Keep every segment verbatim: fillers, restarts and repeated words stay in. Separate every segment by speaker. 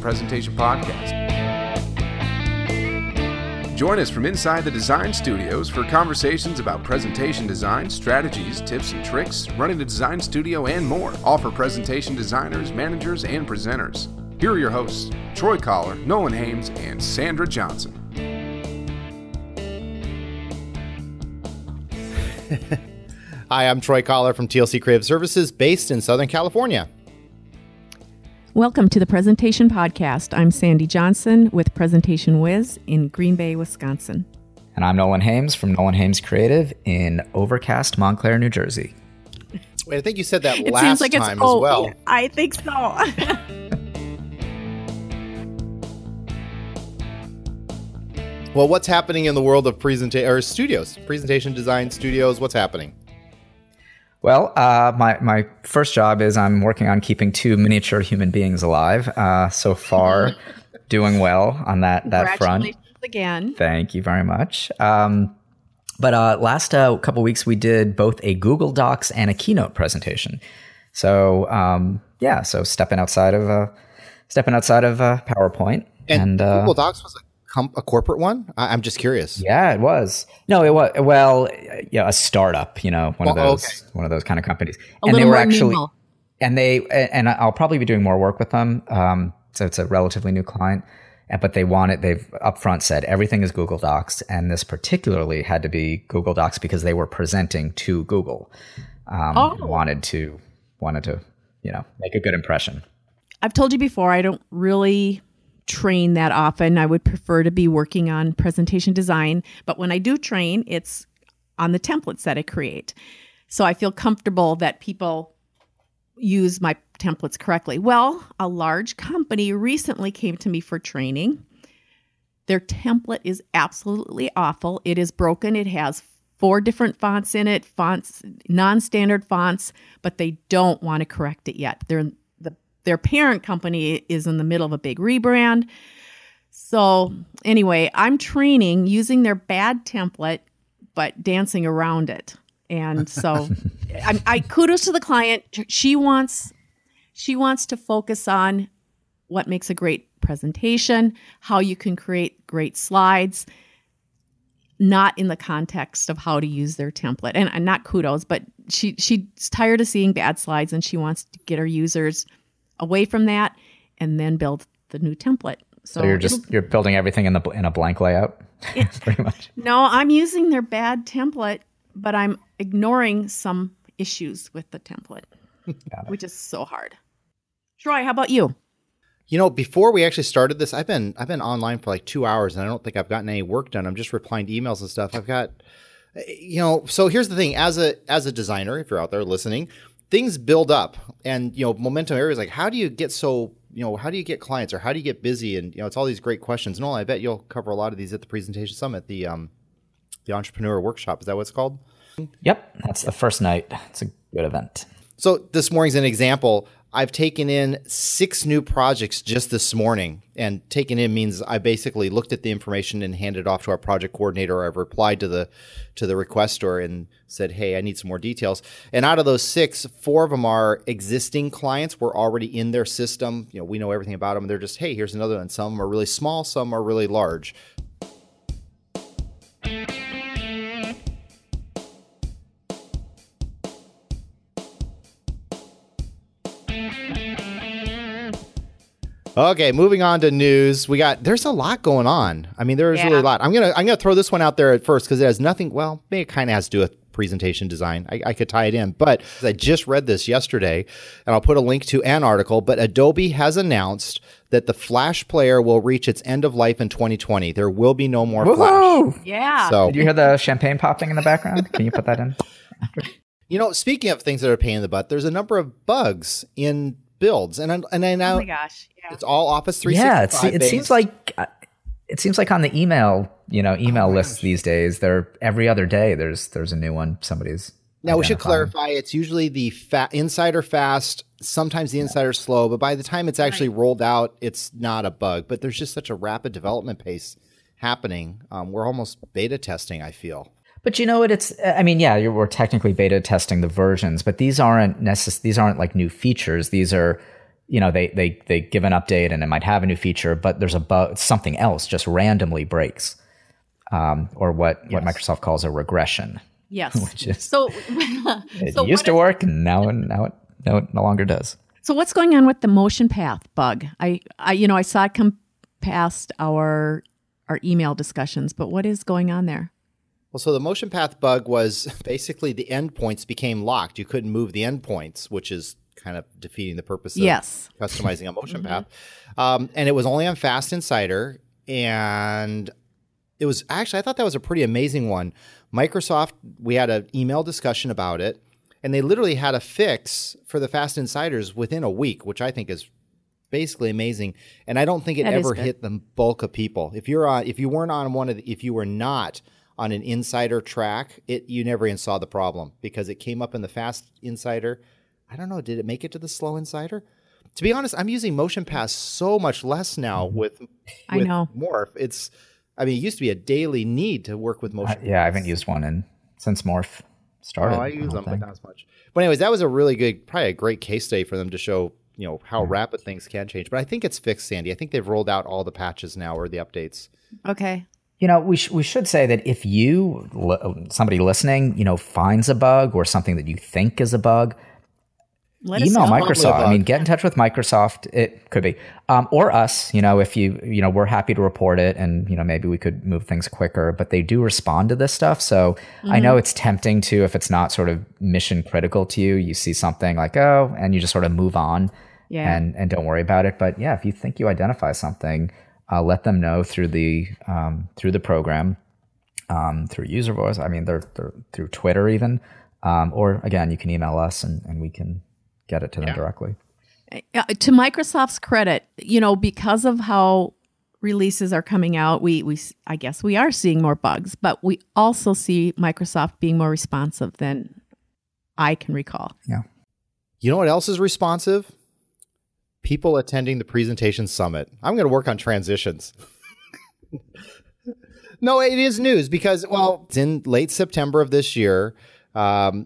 Speaker 1: Presentation Podcast. Join us from inside the design studios for conversations about presentation design, strategies, tips and tricks, running a design studio, and more, all for presentation designers, managers, and presenters. Here are your hosts, Troy Collar, Nolan Hames, and Sandra Johnson.
Speaker 2: Hi, I'm Troy Collar from T L C Creative Services, based in Southern California.
Speaker 3: Welcome to the Presentation Podcast. I'm Sandy Johnson with Presentation Wiz in Green Bay, Wisconsin.
Speaker 4: And I'm Nolan Hames from Nolan Hames Creative in Overcast, Montclair, New Jersey.
Speaker 2: Wait, I think you said that
Speaker 3: it
Speaker 2: last
Speaker 3: seems like
Speaker 2: time
Speaker 3: it's, oh,
Speaker 2: as well.
Speaker 3: I think so.
Speaker 2: Well, what's happening in the world of presentation or studios, presentation design studios? What's happening?
Speaker 4: Well, uh, my, my first job is I'm working on keeping two miniature human beings alive. Uh, so far, doing well on that, that front.
Speaker 3: Congratulations again.
Speaker 4: Thank you very much. Um, but uh, last uh, couple weeks, we did both a Google Docs and a Keynote presentation. So um, yeah, so stepping outside of uh, stepping outside of uh, PowerPoint.
Speaker 2: And,
Speaker 4: and uh,
Speaker 2: Google Docs was a Com- a corporate one? I- I'm just curious.
Speaker 4: Yeah, it was. No, it was. Well, yeah, a startup. You know, one
Speaker 2: oh,
Speaker 4: of those,
Speaker 2: okay.
Speaker 4: one of those kind of companies.
Speaker 3: A
Speaker 4: and
Speaker 3: little
Speaker 4: they were
Speaker 3: more
Speaker 4: actually,
Speaker 3: nimble.
Speaker 4: and they, and I'll probably be doing more work with them. Um, so it's a relatively new client, but they want it. They've upfront said everything is Google Docs, and this particularly had to be Google Docs because they were presenting to Google. Um,
Speaker 3: oh.
Speaker 4: Wanted to, wanted to, you know, make a good impression.
Speaker 3: I've told you before, I don't really train that often. I would prefer to be working on presentation design, but when I do train, it's on the templates that I create. So I feel comfortable that people use my templates correctly. Well, a large company recently came to me for training. Their template is absolutely awful. It is broken. It has four different fonts in it, fonts, non-standard fonts, but they don't want to correct it yet. They're Their parent company is in the middle of a big rebrand. So anyway, I'm training using their bad template, but dancing around it. And so I, I kudos to the client. She wants, she wants to focus on what makes a great presentation, how you can create great slides, not in the context of how to use their template. And, and not kudos, but she she's tired of seeing bad slides and she wants to get her users away from that, and then build the new template. So,
Speaker 4: So you're just you're building everything in the in a blank layout,
Speaker 3: it,
Speaker 4: pretty much.
Speaker 3: No, I'm using their bad template, but I'm ignoring some issues with the template, which is so hard. Troy, how about you?
Speaker 2: You know, before we actually started this, I've been I've been online for like two hours, and I don't think I've gotten any work done. I'm just replying to emails and stuff. I've got, you know, so here's the thing: as a as a designer, if you're out there listening, things build up, and, you know, momentum areas like, how do you get so, you know, how do you get clients, or how do you get busy? And, you know, it's all these great questions. Nolan, I bet you'll cover a lot of these at the Presentation Summit, the um, the Entrepreneur Workshop. Is that what it's called?
Speaker 4: Yep, that's the first night. It's a good event.
Speaker 2: So this morning's an example. I've taken in six new projects just this morning, and taken in means I basically looked at the information and handed it off to our project coordinator. Or I've replied to the to the requester and said, hey, I need some more details. And out of those six, four of them are existing clients. We're already in their system. You know, we know everything about them. They're just, hey, here's another one. Some are really small, some are really large. Okay, moving on to news. We got there's a lot going on. I mean, there's
Speaker 3: Yeah.
Speaker 2: really a lot. I'm gonna I'm gonna throw this one out there at first because it has nothing. Well, maybe it kind of has to do with presentation design. I, I could tie it in, but I just read this yesterday, and I'll put a link to an article. But Adobe has announced that the Flash player will reach its end of life in twenty twenty. There will be no more
Speaker 4: Woo-hoo!
Speaker 2: Flash.
Speaker 3: Yeah.
Speaker 2: So
Speaker 4: Did you hear the champagne popping in the background? Can you put that in?
Speaker 2: you know, speaking of things that are a pain in the butt, there's a number of bugs in builds, and I- and I now
Speaker 3: oh my gosh. Yeah.
Speaker 2: it's all Office three
Speaker 4: Yeah, it's,
Speaker 2: sixty-five.
Speaker 4: it
Speaker 2: based.
Speaker 4: seems like uh, it seems like on the email, you know, email
Speaker 2: Oh my
Speaker 4: lists
Speaker 2: gosh.
Speaker 4: these days, they're every other day. There's there's a new one. Somebody's
Speaker 2: Now, we should
Speaker 4: identifying.
Speaker 2: clarify, it's usually the fa- insider fast, sometimes the insider slow, but by the time it's actually rolled out, it's not a bug. But there's just such a rapid development pace happening. Um, we're almost beta testing, I feel.
Speaker 4: But you know what? It's I mean, yeah, you're, we're technically beta testing the versions, but these aren't necess- These aren't like new features. These are you know, they, they, they give an update and it might have a new feature, but there's a bug, something else just randomly breaks, um, or what, yes. what Microsoft calls a regression.
Speaker 3: Yes.
Speaker 4: Which is,
Speaker 3: so
Speaker 4: it
Speaker 3: so
Speaker 4: used to work and now, now it, now it no longer does.
Speaker 3: So what's going on with the motion path bug? I, I you know, I saw it come past our our email discussions, but what is going on there?
Speaker 2: Well, so the motion path bug was basically the endpoints became locked. You couldn't move the endpoints, which is kind of defeating the purpose of
Speaker 3: yes.
Speaker 2: customizing a motion mm-hmm. path. Um, and it was only on Fast Insider. And it was actually, I thought that was a pretty amazing one. Microsoft, we had an email discussion about it, and they literally had a fix for the Fast Insiders within a week, which I think is basically amazing. And I don't think it
Speaker 3: that
Speaker 2: ever hit the bulk of people. If you're on, if you weren't on one of the, if you were not on an insider track, it you never even saw the problem because it came up in the Fast Insider. I don't know, did it make it to the Slow Insider? To be honest, I'm using Motion Pass so much less now with, with
Speaker 3: I know.
Speaker 2: Morph. It's, I mean, it used to be a daily need to work with Motion
Speaker 4: uh, yeah, I haven't used one in since Morph started.
Speaker 2: Oh, I use them, but not as much. But anyways, that was a really good, probably a great case study for them to show, you know, how yeah. rapid things can change. But I think it's fixed, Sandy. I think they've rolled out all the patches now or the updates.
Speaker 3: Okay.
Speaker 4: You know, we sh- we should say that if you, li- somebody listening, you know, finds a bug or something that you think is a bug,
Speaker 3: Let
Speaker 4: email
Speaker 3: us know.
Speaker 4: Microsoft. I mean, get in touch with Microsoft. It could be, um, or us. You know, if you, you know, we're happy to report it, and you know, maybe we could move things quicker. But they do respond to this stuff, so mm-hmm. I know it's tempting to, if it's not sort of mission critical to you, you see something like oh, and you just sort of move on,
Speaker 3: yeah.
Speaker 4: and and don't worry about it. But yeah, if you think you identify something, uh, let them know through the um, through the program, um, through user voice. I mean, they're, they're through Twitter even, um, or again, you can email us, and, and we can get it to them yeah. directly.
Speaker 3: Uh, to Microsoft's credit, you know, because of how releases are coming out, we we I guess we are seeing more bugs, but we also see Microsoft being more responsive than I can recall.
Speaker 4: Yeah.
Speaker 2: You know what else is responsive? People attending the presentation summit. I'm going to work on transitions. No, it is news because, well, it's in late September of this year. Um,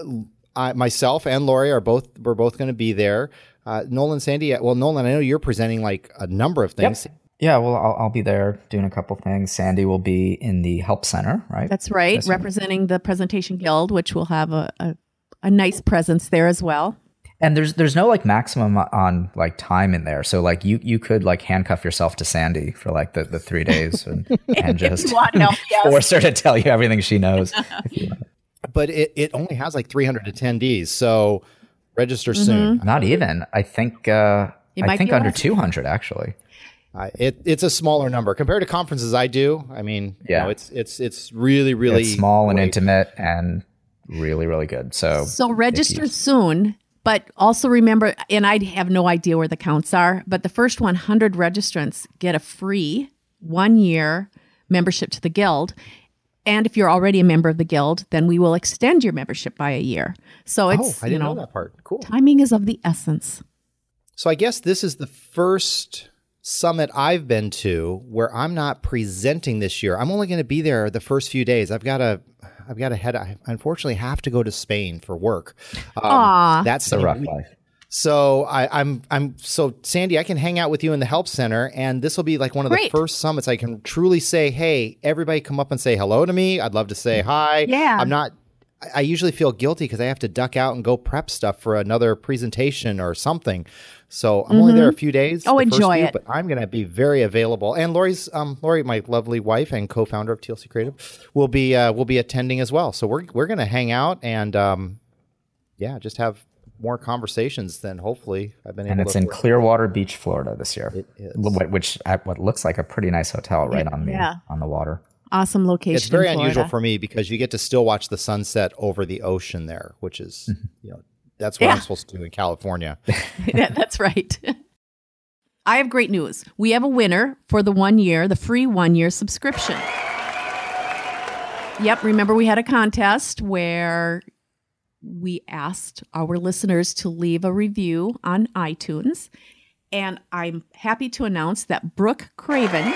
Speaker 2: I, myself and Lori are both, we're both going to be there. Uh, Nolan, Sandy, well, Nolan, I know you're presenting like a number of things.
Speaker 4: Yep. Yeah, well, I'll, I'll be there doing a couple things. Sandy will be in the Help Center, right?
Speaker 3: That's right, That's representing right. the Presentation Guild, which will have a, a, a nice presence there as well.
Speaker 4: And there's there's no like maximum on like time in there. So like you you could like handcuff yourself to Sandy for like the, the three days and, and just
Speaker 3: want, no, yes.
Speaker 4: force her to tell you everything she knows. If you want.
Speaker 2: But it, it only has like three hundred attendees, so register mm-hmm. soon.
Speaker 4: Not even. I think uh, I think under two hundred actually.
Speaker 2: Uh, it it's a smaller number compared to conferences I do. I mean, yeah, you know, it's it's it's really really
Speaker 4: it's small
Speaker 2: great.
Speaker 4: and intimate and really really good. So
Speaker 3: so register soon. But also remember, and I have no idea where the counts are, but the first one hundred registrants get a free one-year membership to the Guild. And if you're already a member of the Guild, then we will extend your membership by a year. So it's,
Speaker 2: oh, I didn't
Speaker 3: you know,
Speaker 2: know that part. Cool.
Speaker 3: Timing is of the essence.
Speaker 2: So I guess this is the first summit I've been to where I'm not presenting this year. I'm only going to be there the first few days. I've got to, I've got to head. I unfortunately have to go to Spain for work. Um,
Speaker 3: Aww.
Speaker 2: That's
Speaker 4: a rough life.
Speaker 2: So I, I'm, I'm so Sandy, I can hang out with you in the Help Center, and this will be like one of
Speaker 3: Great.
Speaker 2: the first summits I can truly say, "Hey, everybody, come up and say hello to me. I'd love to say hi."
Speaker 3: Yeah.
Speaker 2: I'm not. I usually feel guilty because I have to duck out and go prep stuff for another presentation or something. So I'm mm-hmm. only there a few days.
Speaker 3: Oh, enjoy
Speaker 2: few,
Speaker 3: it.
Speaker 2: But I'm going to be very available. And Lori's, um, Lori, my lovely wife and co-founder of T L C Creative, will be uh, will be attending as well. So we're we're going to hang out and um, yeah, just have more conversations than hopefully I've been
Speaker 4: and
Speaker 2: able.
Speaker 4: And it's
Speaker 2: to
Speaker 4: in
Speaker 2: work.
Speaker 4: Clearwater Beach, Florida, this year.
Speaker 2: It is.
Speaker 4: Which at what looks like a pretty nice hotel right on the
Speaker 3: yeah.
Speaker 4: on the water.
Speaker 3: Awesome location.
Speaker 2: It's very
Speaker 3: in
Speaker 2: unusual for me because you get to still watch the sunset over the ocean there, which is, mm-hmm. you know, that's what yeah. I'm supposed to do in California.
Speaker 3: Yeah, that's right. I have great news. We have a winner for the one year, the free one year subscription. Yep. Remember, we had a contest where we asked our listeners to leave a review on iTunes. And I'm happy to announce that Brooke Craven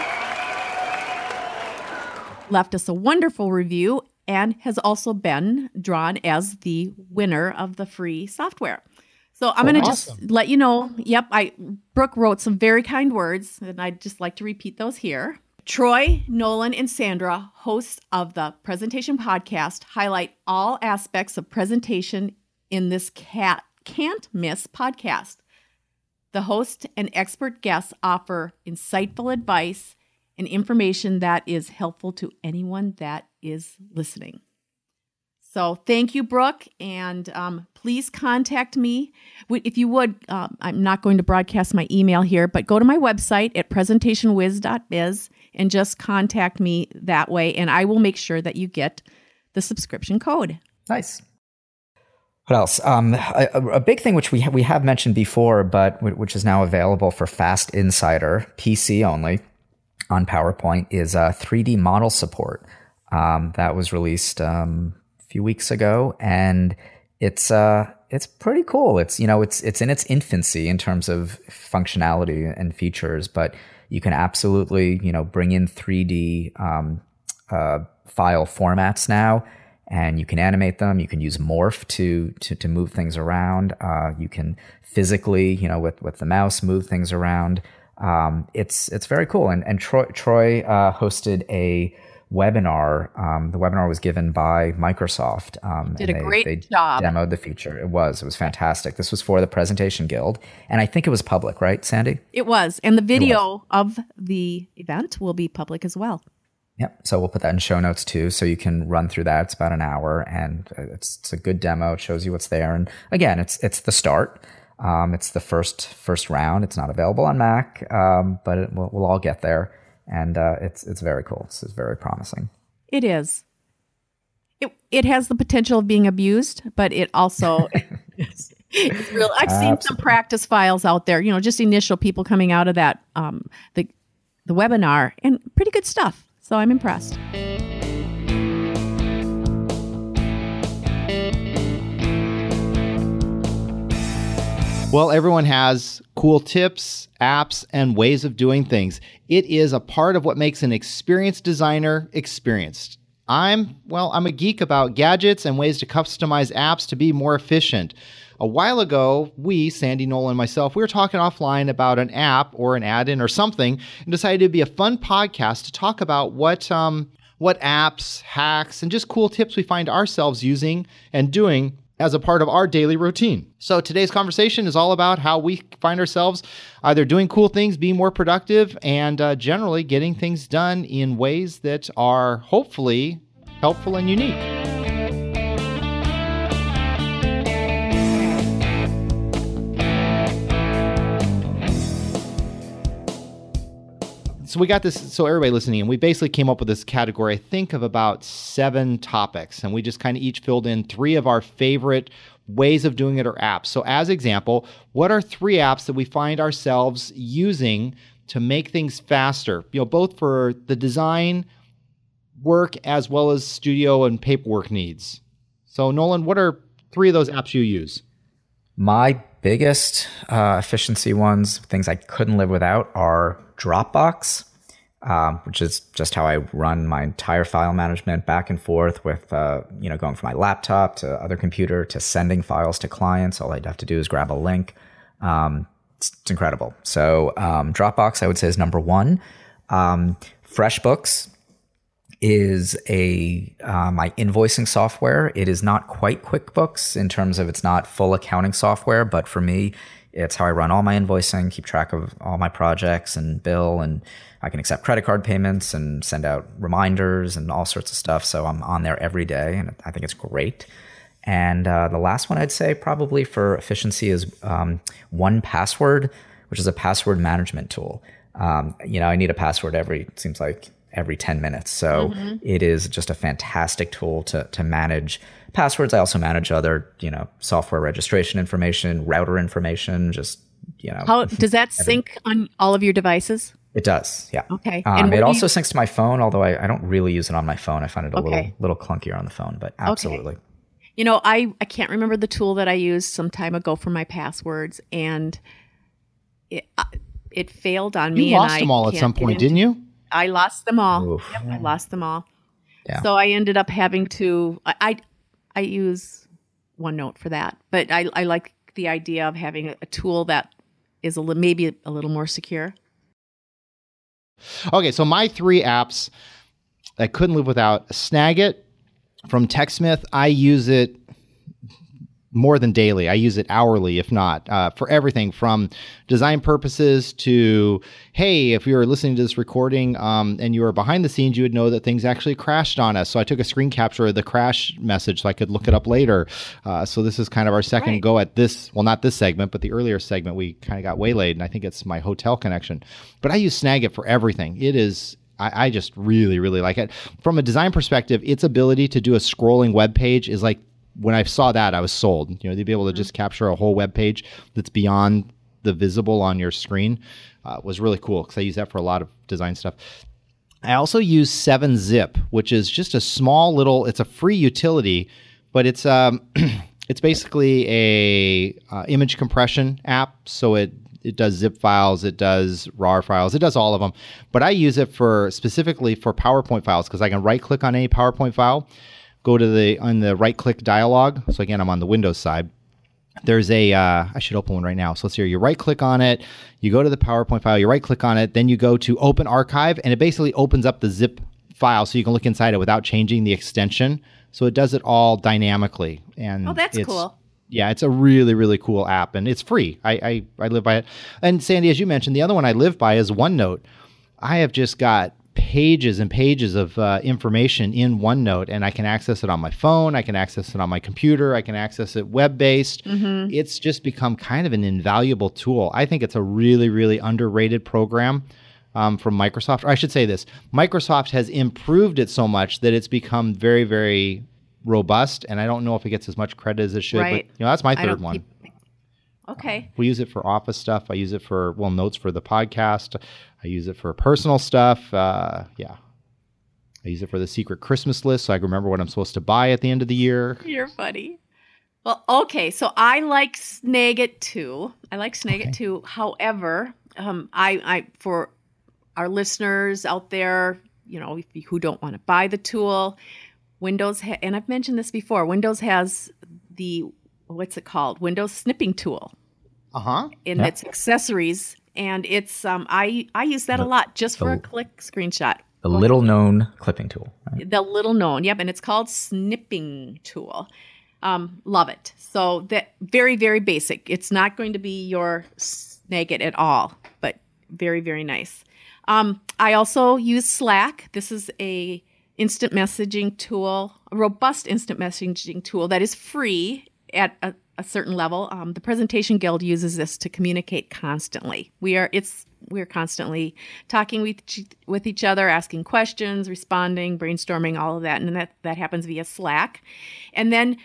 Speaker 3: left us a wonderful review and has also been drawn as the winner of the free software. So I'm going to just let you know. Yep, I Brooke wrote some very kind words, and I'd just like to repeat those here. Troy, Nolan, and Sandra, hosts of the Presentation Podcast, highlight all aspects of presentation in this cat can't miss podcast. The host and expert guests offer insightful advice and information that is helpful to anyone that is listening. So thank you, Brooke, and um, please contact me. If you would, um, I'm not going to broadcast my email here, but go to my website at presentation wiz dot biz and just contact me that way, and I will make sure that you get the subscription code.
Speaker 4: Nice. What else? Um, a, a big thing which we ha- we have mentioned before, but w- which is now available for Fast Insider, P C only, on PowerPoint, is uh, three D model support. Um, that was released um, a few weeks ago, and it's uh, it's pretty cool. It's you know it's it's in its infancy in terms of functionality and features, but you can absolutely you know bring in three D um, uh, file formats now. And you can animate them. You can use Morph to to, to move things around. Uh, you can physically, you know, with, with the mouse, move things around. Um, it's it's very cool. And and Troy Troy uh, hosted a webinar. Um, the webinar was given by Microsoft. Um,
Speaker 3: Did
Speaker 4: and
Speaker 3: a
Speaker 4: they,
Speaker 3: great
Speaker 4: they
Speaker 3: job.
Speaker 4: Demoed the feature. It was it was fantastic. This was for the Presentation Guild, and I think it was public, right, Sandy?
Speaker 3: It was, and the video of the event will be public as well.
Speaker 4: Yep. So we'll put that in show notes too, so you can run through that. It's about an hour, and it's it's a good demo. It shows you what's there, and again, it's it's the start. Um, it's the first first round. It's not available on Mac, um, but it, we'll, we'll all get there, and uh, it's it's very cool. It's, it's very promising.
Speaker 3: It is. It it has the potential of being abused, but it also it's, it's real. I've seen Absolutely. some practice files out there. You know, just initial people coming out of that um, the the webinar, and pretty good stuff. So I'm impressed.
Speaker 2: Well, everyone has cool tips, apps, and ways of doing things. It is a part of what makes an experienced designer experienced. I'm, well, I'm a geek about gadgets and ways to customize apps to be more efficient. A while ago, we, Sandy, Nolan, and myself, we were talking offline about an app or an add-in or something, and decided it'd be a fun podcast to talk about what um, what apps, hacks, and just cool tips we find ourselves using and doing as a part of our daily routine. So today's conversation is all about how we find ourselves either doing cool things, being more productive, and uh, generally getting things done in ways that are hopefully helpful and unique. So we got this, so everybody listening, and we basically came up with this category, I think, of about seven topics, and we just kind of each filled in three of our favorite ways of doing it or apps. So as example, what are three apps that we find ourselves using to make things faster, you know, both for the design work as well as studio and paperwork needs? So Nolan, what are three of those apps you use?
Speaker 4: My biggest uh, efficiency ones, things I couldn't live without, are Dropbox, um, which is just how I run my entire file management back and forth with, uh, you know, going from my laptop to other computer to sending files to clients. All I'd have to do is grab a link. Um, it's, it's incredible. So um, Dropbox, I would say, is number one. Um, FreshBooks is a uh, my invoicing software. It is not quite QuickBooks in terms of it's not full accounting software, but for me, it's how I run all my invoicing, keep track of all my projects and bill, and I can accept credit card payments and send out reminders and all sorts of stuff. So I'm on there every day, and I think it's great. And uh, the last one I'd say probably for efficiency is um, one Password, which is a password management tool. Um, you know, I need a password every, it seems like every ten minutes. So mm-hmm. It is just a fantastic tool to to manage passwords. I also manage other, you know, software registration information, router information, just, you know.
Speaker 3: How does that sync on all of your devices?
Speaker 4: It does, yeah.
Speaker 3: Okay.
Speaker 4: Um, it also you... syncs to my phone, although I, I don't really use it on my phone. I find it a
Speaker 3: okay.
Speaker 4: little little clunkier on the phone, but absolutely.
Speaker 3: Okay. You know, I, I can't remember the tool that I used some time ago for my passwords, and it uh, it failed on me.
Speaker 2: You lost
Speaker 3: and
Speaker 2: them all
Speaker 3: I
Speaker 2: at some point,
Speaker 3: into,
Speaker 2: didn't you?
Speaker 3: I lost them all. Yep, I lost them all.
Speaker 4: Yeah.
Speaker 3: So I ended up having to. I, I I use OneNote for that, but I I like the idea of having a, a tool that is a li- maybe a, a little more secure.
Speaker 2: Okay, so my three apps I couldn't live without: Snagit from TechSmith. I use it more than daily. I use it hourly, if not, uh, for everything from design purposes to, hey, if you were listening to this recording um, and you were behind the scenes, you would know that things actually crashed on us. So I took a screen capture of the crash message so I could look it up later. Uh, so this is kind of our second
Speaker 3: right.
Speaker 2: go at this. Well, not this segment, but the earlier segment, we kind of got waylaid, and I think it's my hotel connection. But I use Snagit for everything. It is... I, I just really, really like it. From a design perspective, its ability to do a scrolling web page is like, when I saw that, I was sold. You know, they'd be able to just capture a whole web page that's beyond the visible on your screen. Uh, was really cool because I use that for a lot of design stuff. I also use seven zip, which is just a small little, it's a free utility, but it's um, it's basically a uh, image compression app. So it it does zip files, it does RAR files, it does all of them. But I use it for specifically for PowerPoint files because I can right click on any PowerPoint file, go to the on the right click dialog. So again, I'm on the Windows side. There's a, uh, I should open one right now. So let's see here. You right click on it, you go to the PowerPoint file, you right click on it, then you go to open archive, and it basically opens up the zip file so you can look inside it without changing the extension. So it does it all dynamically. And
Speaker 3: Oh, that's
Speaker 2: it's,
Speaker 3: cool.
Speaker 2: Yeah, it's a really, really cool app, and it's free. I, I, I live by it. And Sandy, as you mentioned, the other one I live by is OneNote. I have just got pages and pages of uh, information in OneNote, and I can access it on my phone. I can access it on my computer. I can access it web-based. Mm-hmm. It's just become kind of an invaluable tool. I think it's a really, really underrated program um, from Microsoft. Or I should say this. Microsoft has improved it so much that it's become very, very robust, and I don't know if it gets as much credit as it should,
Speaker 3: Right.
Speaker 2: but you know, that's my
Speaker 3: I
Speaker 2: third
Speaker 3: don't
Speaker 2: one.
Speaker 3: keep- Okay.
Speaker 2: We use it for office stuff. I use it for, well, notes for the podcast. I use it for personal stuff. Uh, yeah. I use it for the secret Christmas list so I can remember what I'm supposed to buy at the end of the year.
Speaker 3: You're funny. Well, okay. So I like Snagit too. I like Snagit
Speaker 2: Okay.
Speaker 3: too. However, um, I, I for our listeners out there, you know, if you, who don't want to buy the tool, Windows, ha- and I've mentioned this before, Windows has the, what's it called? Windows snipping tool
Speaker 2: Uh-huh.
Speaker 3: in
Speaker 4: Yeah.
Speaker 3: its accessories. And it's, um, I, I use that a lot just for a click screenshot.
Speaker 4: The little known clipping tool. Right?
Speaker 3: The little known, yep, and it's called snipping tool. Um, love it. So that very, very basic. It's not going to be your Snagit at all, but very, very nice. Um, I also use Slack. This is a instant messaging tool, a robust instant messaging tool that is free at a, a certain level. Um, the Presentation Guild uses this to communicate constantly. We are it's we're constantly talking with with each other, asking questions, responding, brainstorming, all of that, and that that happens via Slack. And then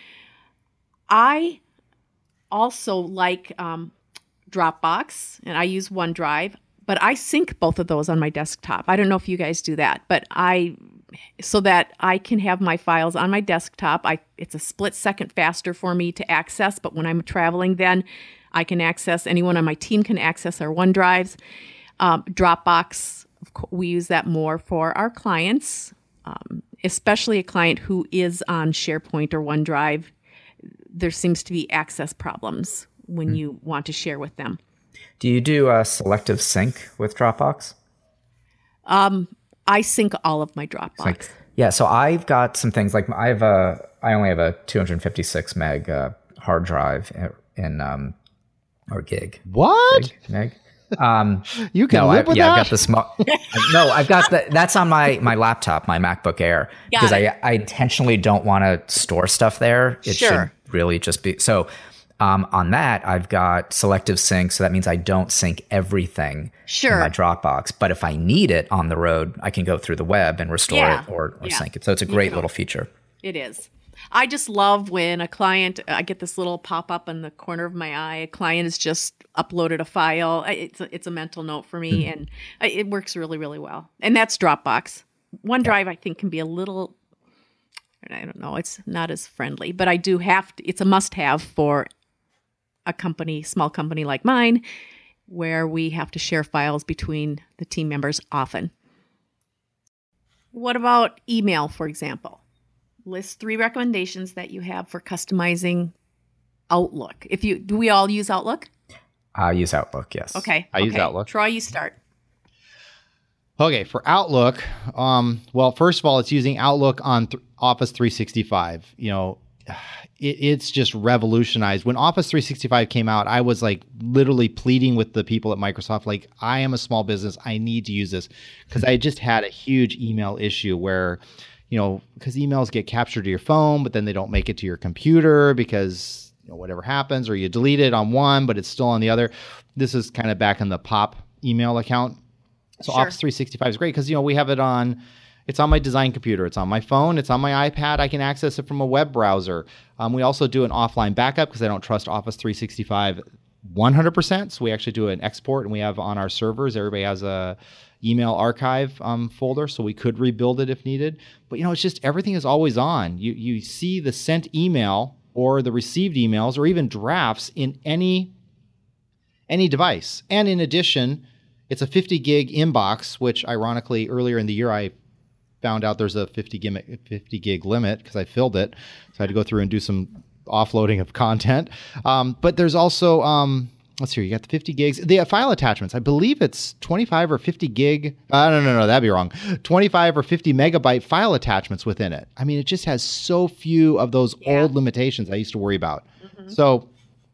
Speaker 3: I also like um, Dropbox, and I use OneDrive, but I sync both of those on my desktop. I don't know if you guys do that, but I so that I can have my files on my desktop. I it's a split second faster for me to access, but when I'm traveling, then I can access, anyone on my team can access our OneDrives. Um, Dropbox, of course, we use that more for our clients, um, especially a client who is on SharePoint or OneDrive. There seems to be access problems when mm. you want to share with them.
Speaker 4: Do you do a selective sync with Dropbox?
Speaker 3: Um, I sync all of my Dropbox.
Speaker 4: Like, yeah, so I've got some things like I have a I only have a two hundred fifty-six meg uh, hard drive in um or gig.
Speaker 2: What?
Speaker 4: Gig, meg. Um,
Speaker 2: you can
Speaker 4: no,
Speaker 2: live
Speaker 4: I,
Speaker 2: with
Speaker 4: yeah,
Speaker 2: that?
Speaker 4: I've got the small. No, I've got the. That's on my my laptop, my MacBook Air, because I I intentionally don't want to store stuff there. It
Speaker 3: Sure.
Speaker 4: should really just be so. Um, on that, I've got selective sync, so that means I don't sync everything
Speaker 3: Sure.
Speaker 4: in my Dropbox. But if I need it on the road, I can go through the web and restore
Speaker 3: Yeah.
Speaker 4: it or, or
Speaker 3: Yeah.
Speaker 4: sync it. So it's a
Speaker 3: You
Speaker 4: great
Speaker 3: can-
Speaker 4: little feature.
Speaker 3: It is. I just love when a client, I get this little pop up in the corner of my eye. A client has just uploaded a file. I- It's a, it's a mental note for me, and I- it works really, really well. And that's Dropbox. OneDrive, I think, can be a little, I don't know, it's not as friendly, but I do have to, it's a must have for a company, small company like mine, where we have to share files between the team members often. What about email, for example? List three recommendations that you have for customizing Outlook. If you do, we all use Outlook.
Speaker 4: I use Outlook. Yes.
Speaker 3: Okay.
Speaker 2: I use
Speaker 3: okay.
Speaker 2: Outlook.
Speaker 3: Troy, you start.
Speaker 2: Okay, for Outlook, um, well, first of all, it's using Outlook on th- Office three sixty-five. You know, it, it's just revolutionized. When Office three sixty-five came out, I was like literally pleading with the people at Microsoft, like, I am a small business. I need to use this because I just had a huge email issue where, you know, because emails get captured to your phone, but then they don't make it to your computer because, you know, whatever happens, or you delete it on one, but it's still on the other. This is kind of back in the Pop email account. So
Speaker 3: Sure.
Speaker 2: Office three sixty-five is great because, you know, we have it on, it's on my design computer, it's on my phone, it's on my iPad. I can access it from a web browser. Um, we also do an offline backup because I don't trust Office three sixty-five one hundred percent. So we actually do an export, and we have on our servers, everybody has a email archive um, folder, so we could rebuild it if needed. But, you know, it's just everything is always on. You, you see the sent email or the received emails or even drafts in any any device. And in addition, it's a fifty gig inbox, which ironically earlier in the year I found out there's a fifty gig, fifty gig limit because I filled it. So I had to go through and do some offloading of content. Um, but there's also, um, let's see, you got the fifty gigs. The uh, file attachments, I believe it's twenty-five or fifty gig. Uh, no, no, no, that'd be wrong. twenty-five or fifty megabyte file attachments within it. I mean, it just has so few of those
Speaker 3: Yeah.
Speaker 2: old limitations I used to worry about. Mm-hmm. So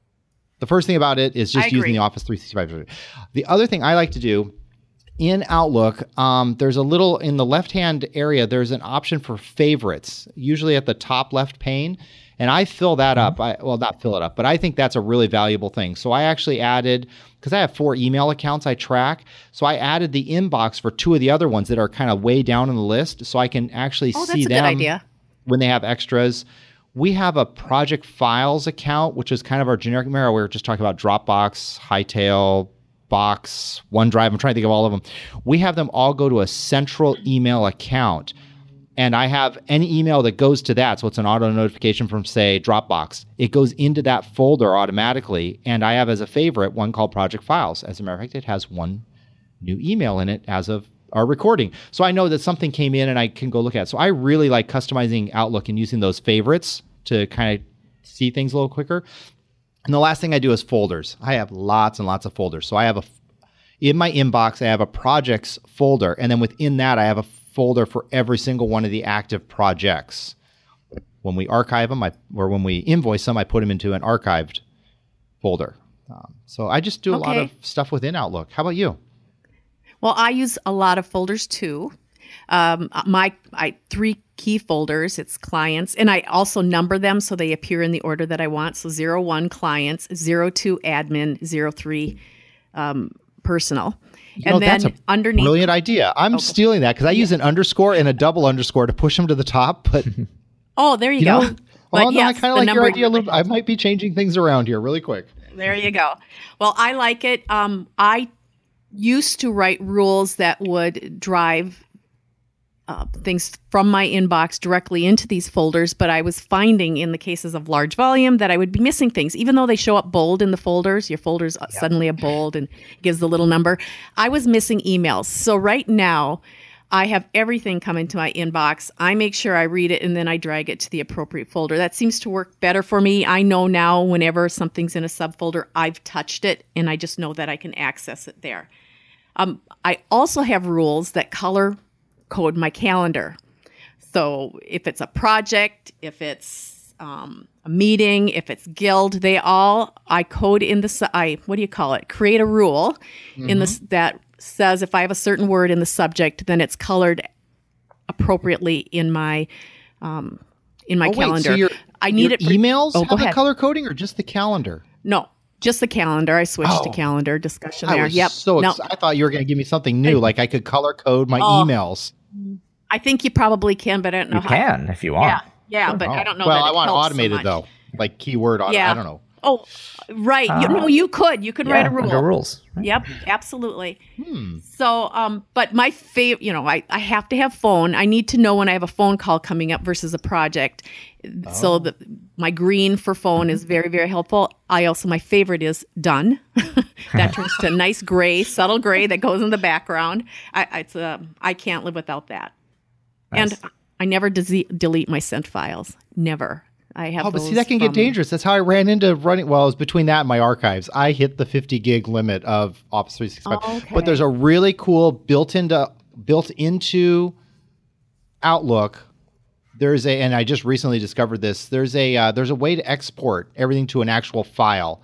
Speaker 2: the first thing about it is just using the Office three sixty-five. The other thing I like to do in Outlook, um, there's a little, in the left-hand area, there's an option for favorites, usually at the top left pane. And I fill that up. I, well, not fill it up, but I think that's a really valuable thing. So I actually added, because I have four email accounts I track, so I added the inbox for two of the other ones that are kind of way down on the list, so I can actually
Speaker 3: Oh,
Speaker 2: see
Speaker 3: that's a
Speaker 2: them
Speaker 3: good idea.
Speaker 2: when they have extras. We have a project files account, which is kind of our generic mirror. We were just talking about Dropbox, Hightail, Box, OneDrive. I'm trying to think of all of them. We have them all go to a central email account. And I have any email that goes to that. So it's an auto notification from, say, Dropbox. It goes into that folder automatically. And I have as a favorite one called Project Files. As a matter of fact, it has one new email in it as of our recording. So I know that something came in and I can go look at it. So I really like customizing Outlook and using those favorites to kind of see things a little quicker. And the last thing I do is folders. I have lots and lots of folders. So I have a, in my inbox, I have a projects folder. And then within that, I have a folder for every single one of the active projects. When we archive them, I, or when we invoice them, I put them into an archived folder. Um, so I just do a
Speaker 3: Okay.
Speaker 2: lot of stuff within Outlook. How about you?
Speaker 3: Well, I use a lot of folders too. Um, my I three key folders. It's clients, and I also number them so they appear in the order that I want. So zero one clients, zero two admin, zero three um, personal,
Speaker 2: You
Speaker 3: and
Speaker 2: know,
Speaker 3: then
Speaker 2: that's a
Speaker 3: underneath.
Speaker 2: brilliant idea. I'm stealing that because I use an underscore and a double underscore to push them to the top. But you
Speaker 3: Oh, there you,
Speaker 2: know,
Speaker 3: go. But
Speaker 2: well, no,
Speaker 3: yes,
Speaker 2: I kind
Speaker 3: the
Speaker 2: of like your
Speaker 3: number-
Speaker 2: idea a little. I might be changing things around here really quick.
Speaker 3: There you go. Well, I like it. Um, I used to write rules that would drive uh, things from my inbox directly into these folders, but I was finding in the cases of large volume that I would be missing things, even though they show up bold in the folders. Your folders yeah. suddenly a bold and gives the little number. I was missing emails. So right now, I have everything come into my inbox. I make sure I read it and then I drag it to the appropriate folder. That seems to work better for me. I know now whenever something's in a subfolder, I've touched it and I just know that I can access it there. Um, I also have rules that color code my calendar. So if it's a project, if it's um, a meeting, if it's guild, they all, I code in the, I what do you call it? Create a rule mm-hmm. in this that says if I have a certain word in the subject, then it's colored appropriately in my um, in my
Speaker 2: oh, wait,
Speaker 3: calendar.
Speaker 2: So your,
Speaker 3: I need
Speaker 2: your
Speaker 3: it for
Speaker 2: emails
Speaker 3: oh,
Speaker 2: have
Speaker 3: a
Speaker 2: a color coding or just the calendar?
Speaker 3: No, just the calendar. I switched
Speaker 2: oh.
Speaker 3: to calendar discussion
Speaker 2: I
Speaker 3: there.
Speaker 2: was
Speaker 3: Yep.
Speaker 2: so
Speaker 3: no.
Speaker 2: ex- I thought you were going to give me something new, like I could color code my
Speaker 3: oh.
Speaker 2: emails.
Speaker 3: I think you probably can, but I don't know
Speaker 4: you
Speaker 3: how.
Speaker 4: You can if you want.
Speaker 3: Yeah, yeah,
Speaker 2: sure.
Speaker 3: but
Speaker 2: oh.
Speaker 3: I don't know.
Speaker 2: Well,
Speaker 3: that
Speaker 2: I want automated
Speaker 3: so
Speaker 2: though, like keyword. Auto-
Speaker 3: yeah.
Speaker 2: I don't know.
Speaker 3: Oh, right.
Speaker 4: Uh,
Speaker 3: you, no, you could. You could
Speaker 4: yeah,
Speaker 3: write a rule.
Speaker 4: Under rules. Right?
Speaker 3: Yep, absolutely.
Speaker 2: Hmm.
Speaker 3: So, um, but my favorite, you know, I, I have to have phone. I need to know when I have a phone call coming up versus a project. Oh. So the, my green for phone is very, very helpful. I also, my favorite is done. That turns to a nice gray, subtle gray that goes in the background. I, it's uh, I can't live without that. Nice. And I never de- delete my sent files. Never. I have.
Speaker 2: Oh, but
Speaker 3: those
Speaker 2: see, that can
Speaker 3: from,
Speaker 2: get dangerous. That's how I ran into running. Well, it was between that and my archives. I hit the fifty gig limit of Office three sixty-five.
Speaker 3: Oh, okay.
Speaker 2: But there's a really cool built into built into Outlook. There's a, and I just recently discovered this. There's a uh, there's a way to export everything to an actual file.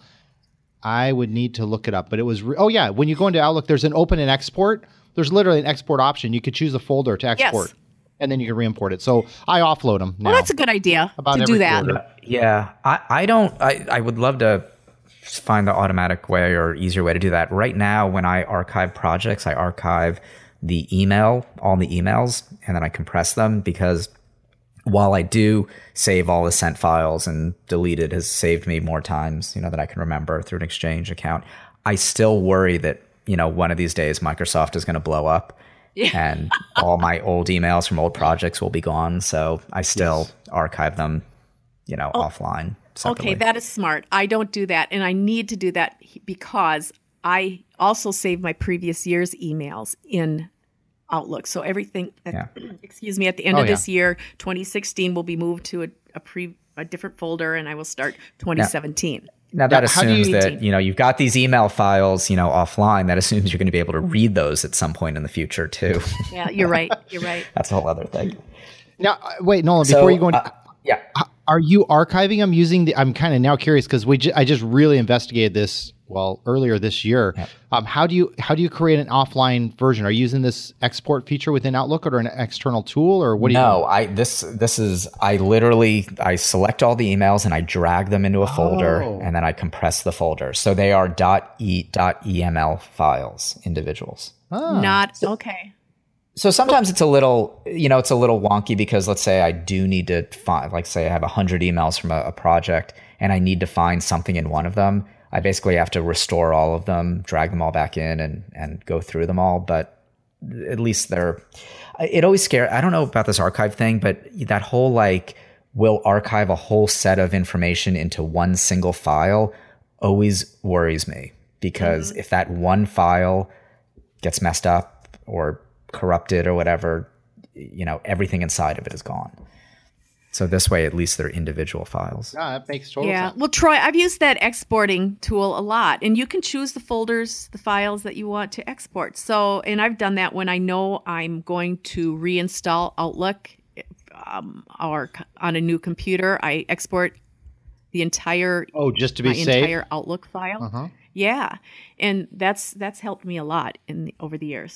Speaker 2: I would need to look it up, but it was. Re- oh yeah, when you go into Outlook, there's an open and export. There's literally an export option. You could choose a folder to export.
Speaker 3: Yes.
Speaker 2: And then you can re-import it. So I offload them now.
Speaker 3: Well, that's a good idea
Speaker 2: About
Speaker 3: to
Speaker 2: every
Speaker 3: do that.
Speaker 2: quarter.
Speaker 4: Yeah, I, I don't. I, I would love to find the automatic way or easier way to do that. Right now, when I archive projects, I archive the email, all the emails, and then I compress them because while I do save all the sent files and deleted has saved me more times, you know, that I can remember through an Exchange account, I still worry that, you know, one of these days Microsoft is going to blow up. Yeah. And all my old emails from old projects will be gone. So I still yes. archive them, you know, oh, offline. Separately.
Speaker 3: Okay, that is smart. I don't do that. And I need to do that because I also save my previous year's emails in Outlook. So everything, at, yeah. excuse me, at the end
Speaker 2: oh,
Speaker 3: of this
Speaker 2: yeah.
Speaker 3: year, twenty sixteen will be moved to a, a pre a different folder, and I will start twenty seventeen.
Speaker 4: Yeah. Now that
Speaker 2: now,
Speaker 4: assumes
Speaker 2: you,
Speaker 4: that, you know, you've got these email files, you know, offline. That assumes you're going to be able to read those at some point in the future too.
Speaker 3: Yeah, you're right. You're right.
Speaker 4: That's a whole other thing.
Speaker 2: Now, wait, Nolan,
Speaker 4: so,
Speaker 2: before you go into,
Speaker 4: uh, yeah.
Speaker 2: Are you archiving them using the, I'm kind of now curious because we, ju- I just really investigated this, well, earlier this year. Yep. Um, how do you, how do you create an offline version? Are you using this export feature within Outlook or an external tool or what do you
Speaker 4: No,
Speaker 2: do?
Speaker 4: I, this, this is, I literally, I select all the emails and I drag them into a folder
Speaker 2: oh.
Speaker 4: and then I compress the folder. So they are .e, .eml files, individuals.
Speaker 2: Ah.
Speaker 3: Not, okay.
Speaker 4: So sometimes it's a little, you know, it's a little wonky because let's say I do need to find, like say I have one hundred emails from a, a project and I need to find something in one of them. I basically have to restore all of them, drag them all back in and, and go through them all. But at least they're, it always scares, I don't know about this archive thing, but that whole like, we'll archive a whole set of information into one single file always worries me because mm-hmm. if that one file gets messed up or corrupted or whatever, you know, everything inside of it is gone. So this way, at least they're individual files.
Speaker 2: Yeah, that makes total
Speaker 3: yeah.
Speaker 2: sense.
Speaker 3: Well, Troy, I've used that exporting tool a lot, and you can choose the folders, the files that you want to export. So, and I've done that when I know I'm going to reinstall Outlook um, or on a new computer. I export the entire
Speaker 2: oh, just to be
Speaker 3: my
Speaker 2: safe?
Speaker 3: entire Outlook file.
Speaker 2: Uh-huh.
Speaker 3: Yeah, and that's that's helped me a lot in the, over the years.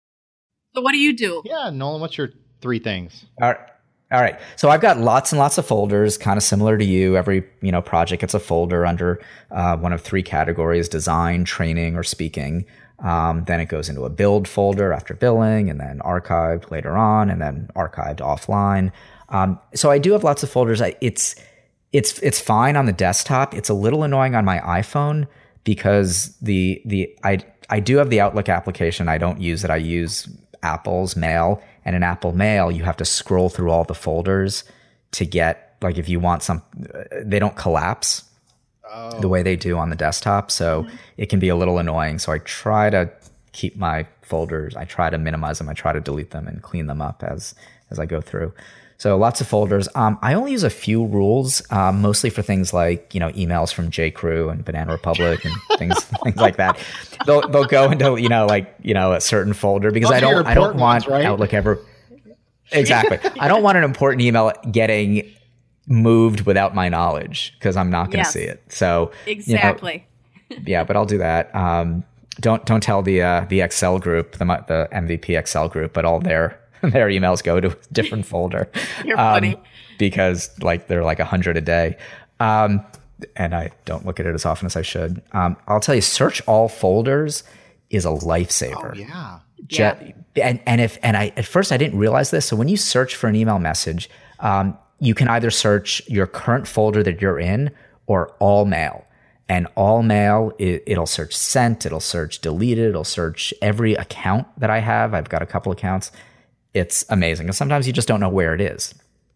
Speaker 3: So what do you do?
Speaker 2: Yeah, Nolan, what's your three things?
Speaker 4: All right. All right. So I've got lots and lots of folders, kind of similar to you. Every, you know, project gets a folder under uh, one of three categories: design, training, or speaking. Um, then it goes into a build folder after billing, and then archived later on, and then archived offline. Um, so I do have lots of folders. I, it's it's it's fine on the desktop. It's a little annoying on my iPhone because the the I I do have the Outlook application. I don't use it. I use Apple's Mail, and in Apple Mail, you have to scroll through all the folders to get, like, if you want some, they don't collapse oh. the way they do on the desktop. So mm-hmm. it can be a little annoying. So I try to keep my folders, I try to minimize them. I try to delete them and clean them up as, as I go through. So lots of folders. Um, I only use a few rules, um, mostly for things like, you know, emails from J. Crew and Banana Republic and things things like that. They'll they'll go into, you know, like, you know, a certain folder because Those I don't I don't want ones, right? Outlook ever. Exactly. I don't want an important email getting moved without my knowledge because I'm not going to yes. see it. So
Speaker 3: exactly.
Speaker 4: You know, yeah, but I'll do that. Um, don't don't tell the uh, the Excel group, the the M V P Excel group, but all their their emails go to a different folder.
Speaker 3: You're
Speaker 4: um,
Speaker 3: funny.
Speaker 4: Because like they're like a hundred a day. Um, and I don't look at it as often as I should. Um, I'll tell you, search all folders is a lifesaver.
Speaker 2: Oh yeah.
Speaker 4: Je-
Speaker 3: yeah.
Speaker 4: And and if and I at first I didn't realize this. So when you search for an email message, um, you can either search your current folder that you're in or all mail. And all mail, it, it'll search sent, it'll search deleted, it'll search every account that I have. I've got a couple accounts. It's amazing. And sometimes you just don't know where it is.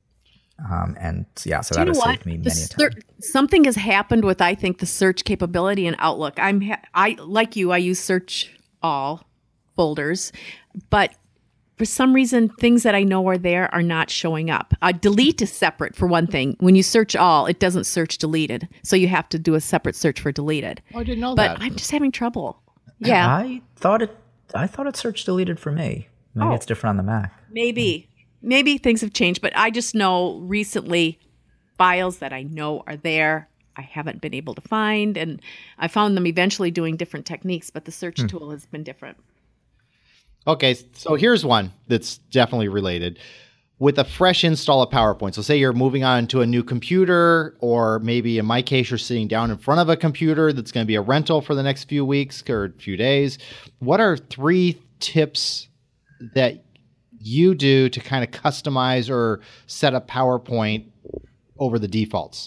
Speaker 4: Um, and yeah, so
Speaker 3: Do
Speaker 4: that
Speaker 3: you
Speaker 4: has
Speaker 3: know
Speaker 4: saved
Speaker 3: what?
Speaker 4: me
Speaker 3: The
Speaker 4: many a
Speaker 3: ser-
Speaker 4: time.
Speaker 3: Something has happened with, I think, the search capability in Outlook. I'm, ha- I like you. I use search all folders, but for some reason, things that I know are there are not showing up. Uh, delete is separate for one thing. When you search all, it doesn't search deleted. So you have to do a separate search for deleted.
Speaker 2: Oh, I didn't know
Speaker 3: but
Speaker 2: that.
Speaker 3: I'm just having trouble. Yeah.
Speaker 4: I thought it. I thought it search deleted for me. Maybe
Speaker 3: Oh.
Speaker 4: it's different on the Mac.
Speaker 3: Maybe. Maybe things have changed, but I just know recently files that I know are there, I haven't been able to find, and I found them eventually doing different techniques, but the search tool has been different.
Speaker 2: Okay, so here's one that's definitely related. With a fresh install of PowerPoint, so say you're moving on to a new computer, or maybe in my case, you're sitting down in front of a computer that's going to be a rental for the next few weeks or a few days. What are three tips that you do to kind of customize or set up PowerPoint over the defaults?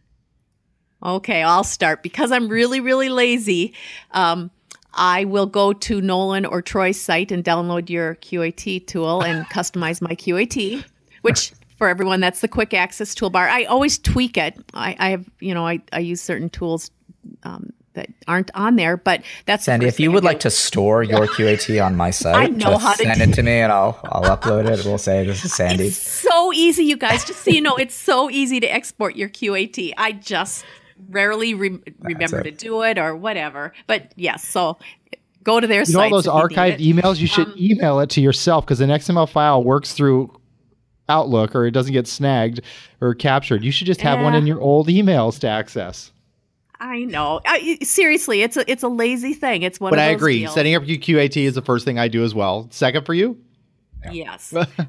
Speaker 3: Okay, I'll start. Because I'm really, really lazy, um, I will go to Nolan or Troy's site and download your Q A T tool and customize my Q A T, which for everyone, that's the quick access toolbar. I always tweak it. I, I have, you know, I, I use certain tools um, that aren't on there, but that's
Speaker 4: Sandy, if you would like to store your Q A T on my site,
Speaker 3: I know
Speaker 4: just
Speaker 3: how to
Speaker 4: send
Speaker 3: do
Speaker 4: it to me and I'll I'll upload it. We'll say this is Sandy.
Speaker 3: It's so easy, you guys. Just so you know, it's so easy to export your Q A T. I just rarely re- remember
Speaker 4: it.
Speaker 3: to do it or whatever. But yes, so go to their
Speaker 2: You know all
Speaker 3: sites
Speaker 2: those
Speaker 3: if you need
Speaker 2: archived
Speaker 3: it.
Speaker 2: emails? You should email it to yourself because an X M L file works through Outlook or it doesn't get snagged or captured. You should just have one
Speaker 3: Yeah.
Speaker 2: in your old emails to access.
Speaker 3: I know. I, seriously, it's a it's a lazy thing. It's one
Speaker 2: But
Speaker 3: of
Speaker 2: I
Speaker 3: those
Speaker 2: agree.
Speaker 3: deals.
Speaker 2: Setting up your Q A T is the first thing I do as well. Second for you?
Speaker 3: Yes.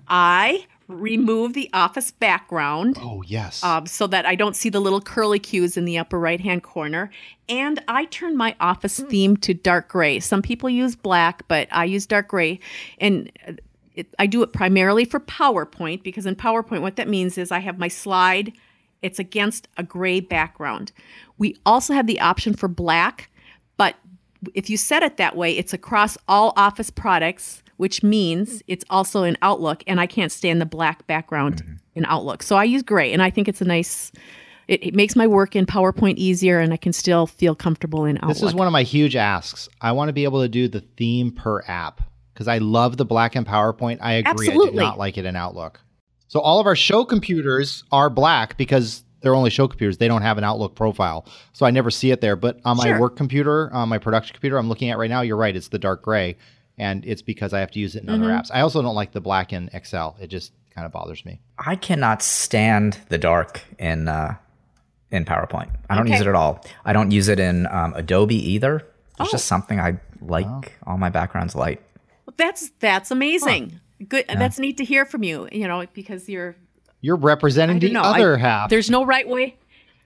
Speaker 3: I remove the Office background.
Speaker 2: Oh, yes.
Speaker 3: Um, so that I don't see the little curly cues in the upper right-hand corner. And I turn my Office theme to dark gray. Some people use black, but I use dark gray. And it, I do it primarily for PowerPoint, because in PowerPoint, what that means is I have my slide. It's against a gray background. We also have the option for black, but if you set it that way, it's across all Office products, which means it's also in Outlook, and I can't stand the black background mm-hmm. in Outlook. So I use gray, and I think it's a nice, it, it makes my work in PowerPoint easier, and I can still feel comfortable in Outlook.
Speaker 2: This is one of my huge asks. I want to be able to do the theme per app because I love the black in PowerPoint. I agree.
Speaker 3: Absolutely.
Speaker 2: I do not like it in Outlook. So all of our show computers are black because they're only show computers. They don't have an Outlook profile. So I never see it there. But on my
Speaker 3: Sure.
Speaker 2: work computer, on my production computer I'm looking at right now, you're right. It's the dark gray. And it's because I have to use it in
Speaker 3: Mm-hmm.
Speaker 2: other apps. I also don't like the black in Excel. It just kind of bothers me.
Speaker 4: I cannot stand the dark in uh, in PowerPoint. I don't
Speaker 3: Okay.
Speaker 4: use it at all. I don't use it in um, Adobe either. It's
Speaker 3: Oh.
Speaker 4: just something I like. All my background's light.
Speaker 3: That's that's amazing. Good. That's neat to hear from you. You know, because you're
Speaker 2: You're representing
Speaker 3: I
Speaker 2: the
Speaker 3: don't know.
Speaker 2: other
Speaker 3: I-
Speaker 2: half.
Speaker 3: There's no right way.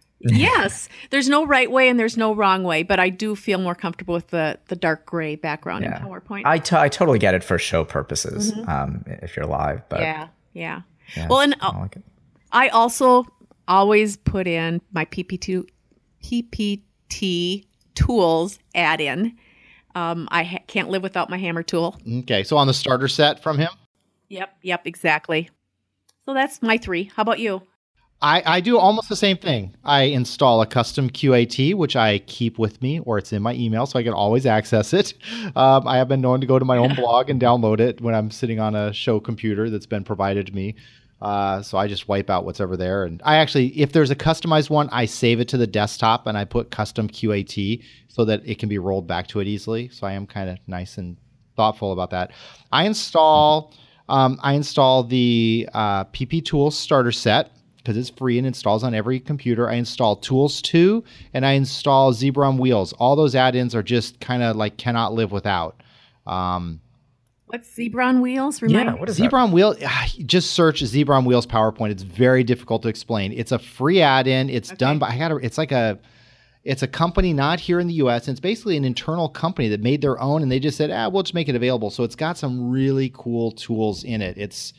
Speaker 3: Yes, there's no right way and there's no wrong way, but I do feel more comfortable with the the dark gray background in PowerPoint.
Speaker 4: I, t- I totally get it for show purposes um, if you're live. But
Speaker 3: yeah, yeah,
Speaker 4: yeah,
Speaker 3: Well, and
Speaker 4: I
Speaker 3: uh,
Speaker 4: like it.
Speaker 3: I also always put in my P P T P P T tools add-in. Um, I ha- can't live without my hammer tool.
Speaker 2: Okay, so on the starter set from him?
Speaker 3: Yep, yep, exactly. So that's my three. How about you?
Speaker 2: I, I do almost the same thing. I install a custom Q A T, which I keep with me, or it's in my email, so I can always access it. Um, I have been known to go to my own blog and download it when I'm sitting on a show computer that's been provided to me. Uh, so I just wipe out what's over there. And I actually, if there's a customized one, I save it to the desktop and I put custom Q A T so that it can be rolled back to it easily. So I am kind of nice and thoughtful about that. I install, um, I install the uh, P P Tools starter set, because it's free and installs on every computer. I install Tools two, and I install Zebra on Wheels. All those add-ins are just kind of like cannot live without. Um,
Speaker 3: What's Zebra on Wheels? Remind
Speaker 4: Yeah,
Speaker 3: me.
Speaker 4: what is
Speaker 2: Zebra on Wheels, just search Zebra on Wheels PowerPoint. It's very difficult to explain. It's a free add-in. It's done by, I gotta, it's like a, it's a company not here in the U S. And it's basically an internal company that made their own, and they just said, ah, we'll just make it available. So it's got some really cool tools in it. It's,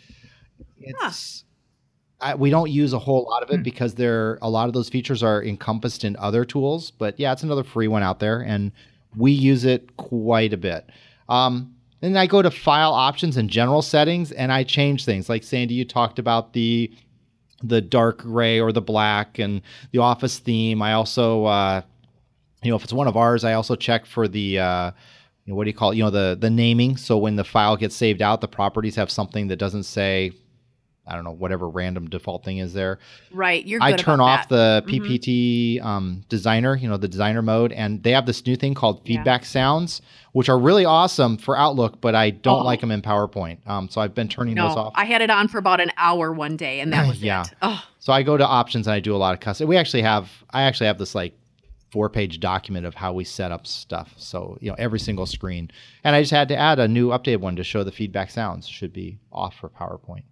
Speaker 2: it's, I, we don't use a whole lot of it because there a lot of those features are encompassed in other tools. But yeah, it's another free one out there, and we use it quite a bit. Um, then I go to File Options and General Settings, and I change things. Like Sandy, you talked about the the dark gray or the black and the Office theme. I also, uh, you know, if it's one of ours, I also check for the uh, you know, what do you call it? You know, the the naming. So when the file gets saved out, the properties have something that doesn't say, I don't know, whatever random default thing is there.
Speaker 3: Right. You're good
Speaker 2: I turn
Speaker 3: about
Speaker 2: off
Speaker 3: that.
Speaker 2: the P P T
Speaker 3: Mm-hmm.
Speaker 2: um, designer, you know, the designer mode, and they have this new thing called feedback yeah. sounds, which are really awesome for Outlook, but I don't oh. like them in PowerPoint. Um, so I've been turning
Speaker 3: no,
Speaker 2: those off.
Speaker 3: I had it on for about an hour one day, and that was
Speaker 2: yeah.
Speaker 3: it. Oh.
Speaker 2: So I go to options and I do a lot of custom. We actually have, I actually have this like four page document of how we set up stuff. So, you know, every single screen. And I just had to add a new updated one to show the feedback sounds should be off for PowerPoint.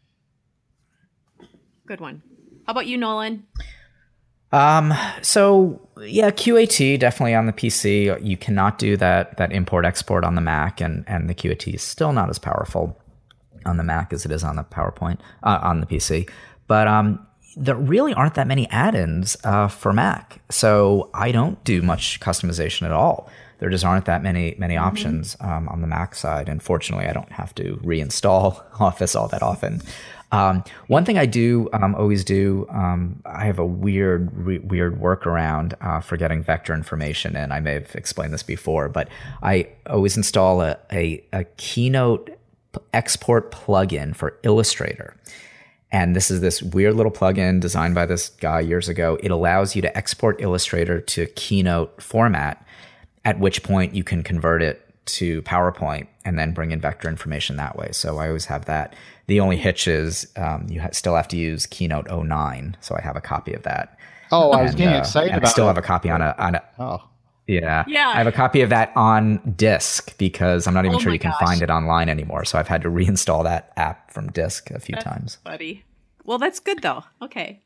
Speaker 3: Good one. How about you, Nolan?
Speaker 4: Um, so yeah, Q A T definitely on the P C. You cannot do that that import export on the Mac, and and the Q A T is still not as powerful on the Mac as it is on the PowerPoint uh, on the P C. But um, there really aren't that many add-ins uh, for Mac, so I don't do much customization at all. There just aren't that many many mm-hmm. options um, on the Mac side, and fortunately, I don't have to reinstall Office all that often. Um, one thing I do um, always do, um, I have a weird, re- weird workaround uh, for getting vector information, and I may have explained this before, but I always install a, a, a Keynote export plugin for Illustrator. And this is this weird little plugin designed by this guy years ago. It allows you to export Illustrator to Keynote format, at which point you can convert it to PowerPoint and then bring in vector information that way. So I always have that. The only hitch is um, you ha- still have to use Keynote oh nine, so I have a copy of that.
Speaker 2: Oh,
Speaker 4: and,
Speaker 2: I was getting
Speaker 4: uh,
Speaker 2: excited about
Speaker 4: I still
Speaker 2: it.
Speaker 4: have a copy on a on a.
Speaker 2: Oh,
Speaker 4: yeah,
Speaker 3: yeah.
Speaker 4: I have a copy of that on disk because I'm not even
Speaker 3: oh
Speaker 4: sure you can
Speaker 3: gosh.
Speaker 4: find it online anymore. So I've had to reinstall that app from disk a few
Speaker 3: that's
Speaker 4: times.
Speaker 3: Funny. Well, that's good though. Okay.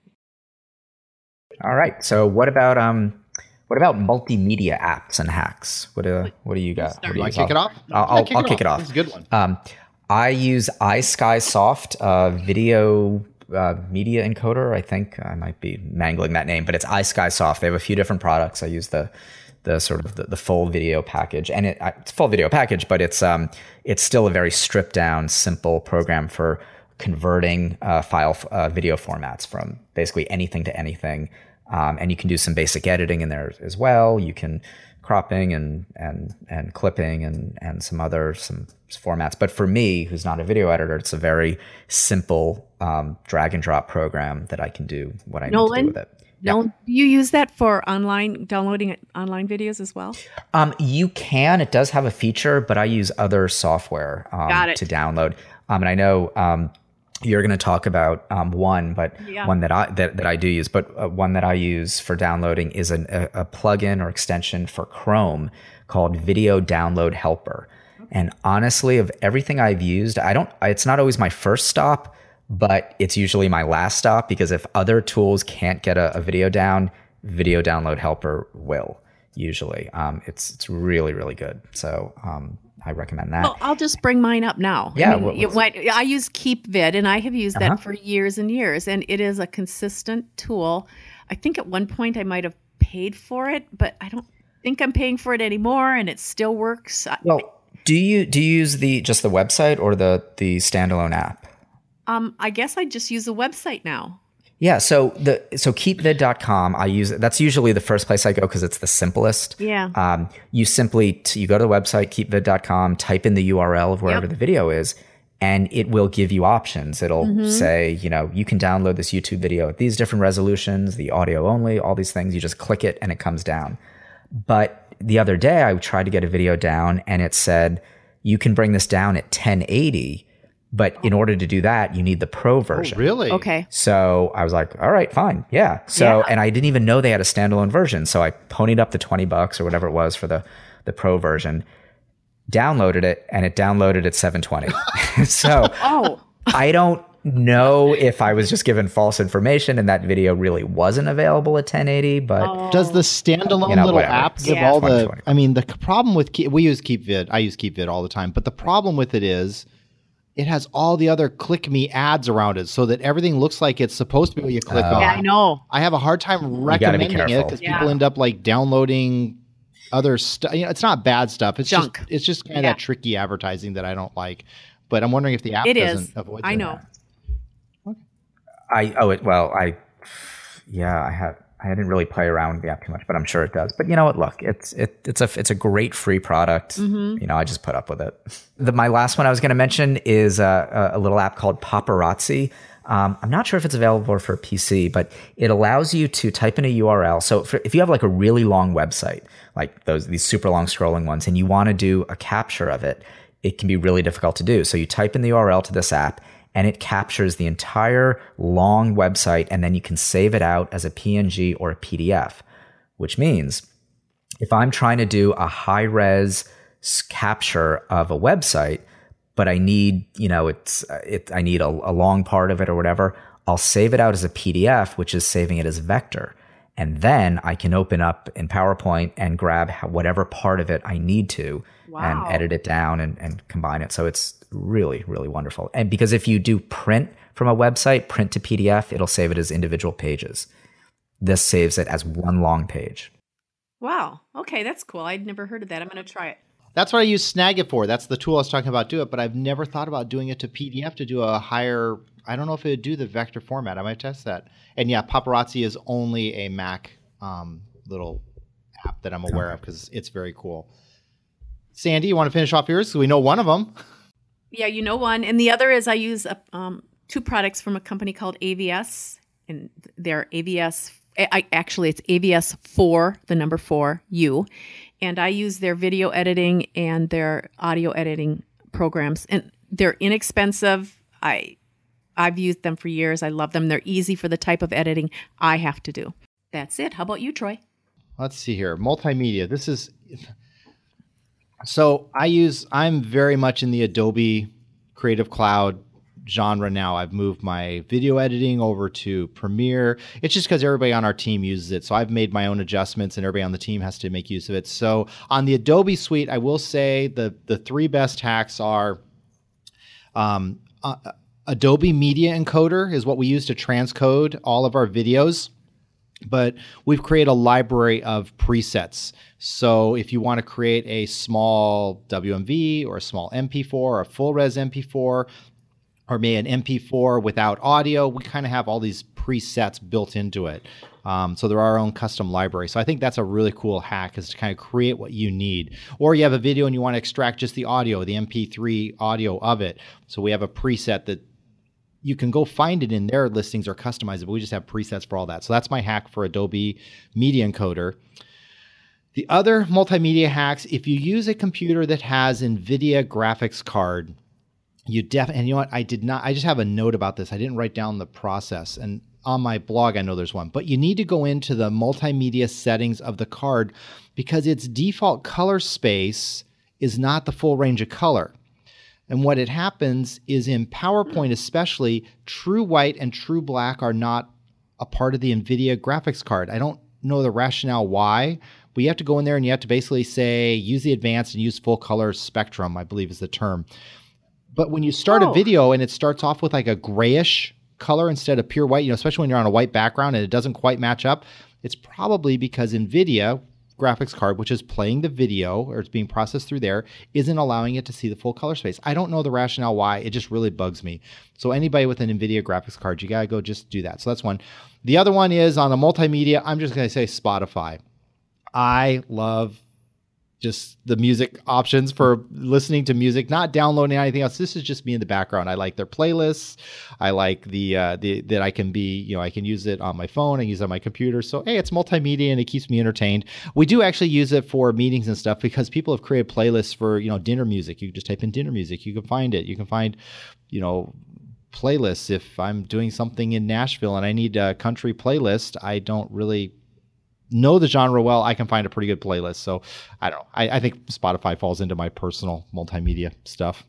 Speaker 4: All right. So what about um, what about multimedia apps and hacks? What do what do you got? What do
Speaker 2: you
Speaker 4: you
Speaker 2: kick it off?
Speaker 4: I'll, I'll,
Speaker 2: yeah, kick,
Speaker 4: I'll
Speaker 2: it
Speaker 4: kick it off.
Speaker 2: It's a good one.
Speaker 4: Um, I use iSkySoft uh, video uh, media encoder. I think I might be mangling that name, but it's iSkySoft. They have a few different products. I use the the sort of the, the full video package, and it, it's a full video package, but it's um it's still a very stripped down, simple program for converting uh, file uh, video formats from basically anything to anything. Um, and you can do some basic editing in there as well. You can cropping and and and clipping and and some other some formats. But for me, who's not a video editor, it's a very simple um, drag and drop program that I can do what I
Speaker 3: Nolan,
Speaker 4: need to do with it.
Speaker 3: Nolan, yeah. Do you use that for online downloading online videos as well?
Speaker 4: Um, you can. It does have a feature, but I use other software um,
Speaker 3: Got it.
Speaker 4: to download. Um, and I know. Um, You're going to talk about um, one, but
Speaker 3: yeah.
Speaker 4: one that I that, that I do use, but uh, one that I use for downloading is an, a, a plugin or extension for Chrome called Video Download Helper. Okay. And honestly, of everything I've used, I don't. It's not always my first stop, but it's usually my last stop because if other tools can't get a, a video down, Video Download Helper will usually. Um, it's it's really really good. So. Um, I recommend that.
Speaker 3: Well, I'll just bring mine up now.
Speaker 4: Yeah.
Speaker 3: I, mean, it went, I use KeepVid, and I have used that
Speaker 4: uh-huh.
Speaker 3: for years and years, and it is a consistent tool. I think at one point I might have paid for it, but I don't think I'm paying for it anymore, and it still works.
Speaker 4: Well, do you do you use the just the website or the the standalone app?
Speaker 3: Um, I guess I just use the website now.
Speaker 4: Yeah, so the so keepvid dot com, I use it. That's usually the first place I go because it's the simplest.
Speaker 3: Yeah.
Speaker 4: Um, you simply t- you go to the website keepvid dot com, type in the U R L of wherever
Speaker 3: yep.
Speaker 4: the video is, and it will give you options. It'll
Speaker 3: mm-hmm.
Speaker 4: say, you know, you can download this YouTube video at these different resolutions, the audio only, all these things. You just click it and it comes down. But the other day I tried to get a video down and it said you can bring this down at ten eighty. But in order to do that, you need the pro version.
Speaker 2: Oh, really?
Speaker 3: Okay.
Speaker 4: So I was like, all right, fine. Yeah. So,
Speaker 3: yeah.
Speaker 4: and I didn't even know they had a standalone version. So I ponied up the twenty bucks or whatever it was for the, the pro version, downloaded it, and it downloaded at seven twenty. So
Speaker 3: oh.
Speaker 4: I don't know if I was just given false information and that video really wasn't available at ten eighty, but
Speaker 3: oh.
Speaker 2: does the standalone
Speaker 4: you know,
Speaker 2: little
Speaker 4: whatever.
Speaker 2: app give
Speaker 3: Yeah.
Speaker 2: all the, I mean, the problem with, Keep, we use KeepVid, I use KeepVid all the time, but the problem with it is, it has all the other click me ads around it so that everything looks like it's supposed to be what you click
Speaker 4: Oh.
Speaker 2: on.
Speaker 3: Yeah, I know.
Speaker 2: I have a hard time recommending it
Speaker 4: careful.
Speaker 2: because
Speaker 3: Yeah.
Speaker 2: people end up like downloading other stuff. You know, it's not bad stuff. It's
Speaker 3: Junk.
Speaker 2: just it's just kind of
Speaker 3: Yeah.
Speaker 2: that tricky advertising that I don't like. But I'm wondering if the app
Speaker 3: It
Speaker 2: doesn't
Speaker 3: is.
Speaker 2: avoid
Speaker 3: I
Speaker 2: that.
Speaker 3: know.
Speaker 4: I, oh, it, well, I, yeah, I have, I didn't really play around with the app too much, but I'm sure it does. But you know what? Look, it's it, it's a it's a great free product. Mm-hmm. You know, I just put up with it. The, my last one I was going to mention is a, a little app called Paparazzi. Um, I'm not sure if it's available for P C, but it allows you to type in a U R L. So for, if you have like a really long website, like those these super long scrolling ones, and you want to do a capture of it, it can be really difficult to do. So you type in the U R L to this app, and it captures the entire long website, and then you can save it out as a P N G or a P D F, which means if I'm trying to do a high-res capture of a website, but I need, you know, it's it I need a, a long part of it or whatever, I'll save it out as a P D F, which is saving it as vector. And then I can open up in PowerPoint and grab whatever part of it I need to
Speaker 3: wow.
Speaker 4: and edit it down and, and combine it. So it's really, really wonderful. And because if you do print from a website, print to P D F, it'll save it as individual pages. This saves it as one long page.
Speaker 3: Wow. Okay, that's cool. I'd never heard of that. I'm going to try it.
Speaker 2: That's what I use Snagit for. That's the tool I was talking about, do it, but I've never thought about doing it to P D F to do a higher, I don't know if it would do the vector format. I might test that. And yeah, Paparazzi is only a Mac um, little app that I'm aware okay. of because it's very cool. Sandy, you want to finish off yours? So we know one of them.
Speaker 3: Yeah, you know one. And the other is I use a, um, two products from a company called A V S. And they're A V S, I, actually it's A V S four, the number four, U. And I use their video editing and their audio editing programs. And they're inexpensive. I, I've used them for years. I love them. They're easy for the type of editing I have to do. That's it. How about you, Troy?
Speaker 2: Let's see here. Multimedia. This is... So I use, I'm very much in the Adobe Creative Cloud genre now. I've moved my video editing over to Premiere. It's just because everybody on our team uses it. So I've made my own adjustments and everybody on the team has to make use of it. So on the Adobe suite, I will say the, the three best hacks are um, uh, Adobe Media Encoder is what we use to transcode all of our videos. But we've created a library of presets. So if you want to create a small W M V or a small M P four or a full res M P four or maybe an M P four without audio, we kind of have all these presets built into it. Um, so they're our own custom library. So I think that's a really cool hack, is to kind of create what you need. Or you have a video and you want to extract just the audio, the M P three audio of it. So we have a preset that you can go find it in their listings or customize it, but we just have presets for all that. So that's my hack for Adobe Media Encoder. The other multimedia hacks, if you use a computer that has NVIDIA graphics card, you def and you know what? I did not, I just have a note about this. I didn't write down the process. And on my blog, I know there's one, but you need to go into the multimedia settings of the card because its default color space is not the full range of color. And what it happens is in PowerPoint especially, true white and true black are not a part of the NVIDIA graphics card. I don't know the rationale why, but you have to go in there and you have to basically say, use the advanced and use full color spectrum, I believe is the term. But when you start oh. a video and it starts off with like a grayish color instead of pure white, you know, especially when you're on a white background and it doesn't quite match up, it's probably because NVIDIA graphics card, which is playing the video or it's being processed through there, isn't allowing it to see the full color space. I don't know the rationale why. It just really bugs me. So anybody with an NVIDIA graphics card, you got to go just do that. So that's one. The other one is on the multimedia. I'm just going to say Spotify. I love just the music options for listening to music, not downloading anything else. This is just me in the background. I like their playlists. I like the uh, the that I can be, you know, I can use it on my phone. I use it on my computer. So hey, it's multimedia and it keeps me entertained. We do actually use it for meetings and stuff because people have created playlists for, you know, dinner music. You can just type in dinner music. You can find it. You can find, you know, playlists. If I'm doing something in Nashville and I need a country playlist, I don't really know the genre well, I can find a pretty good playlist. So I don't know. I, I think Spotify falls into my personal multimedia stuff.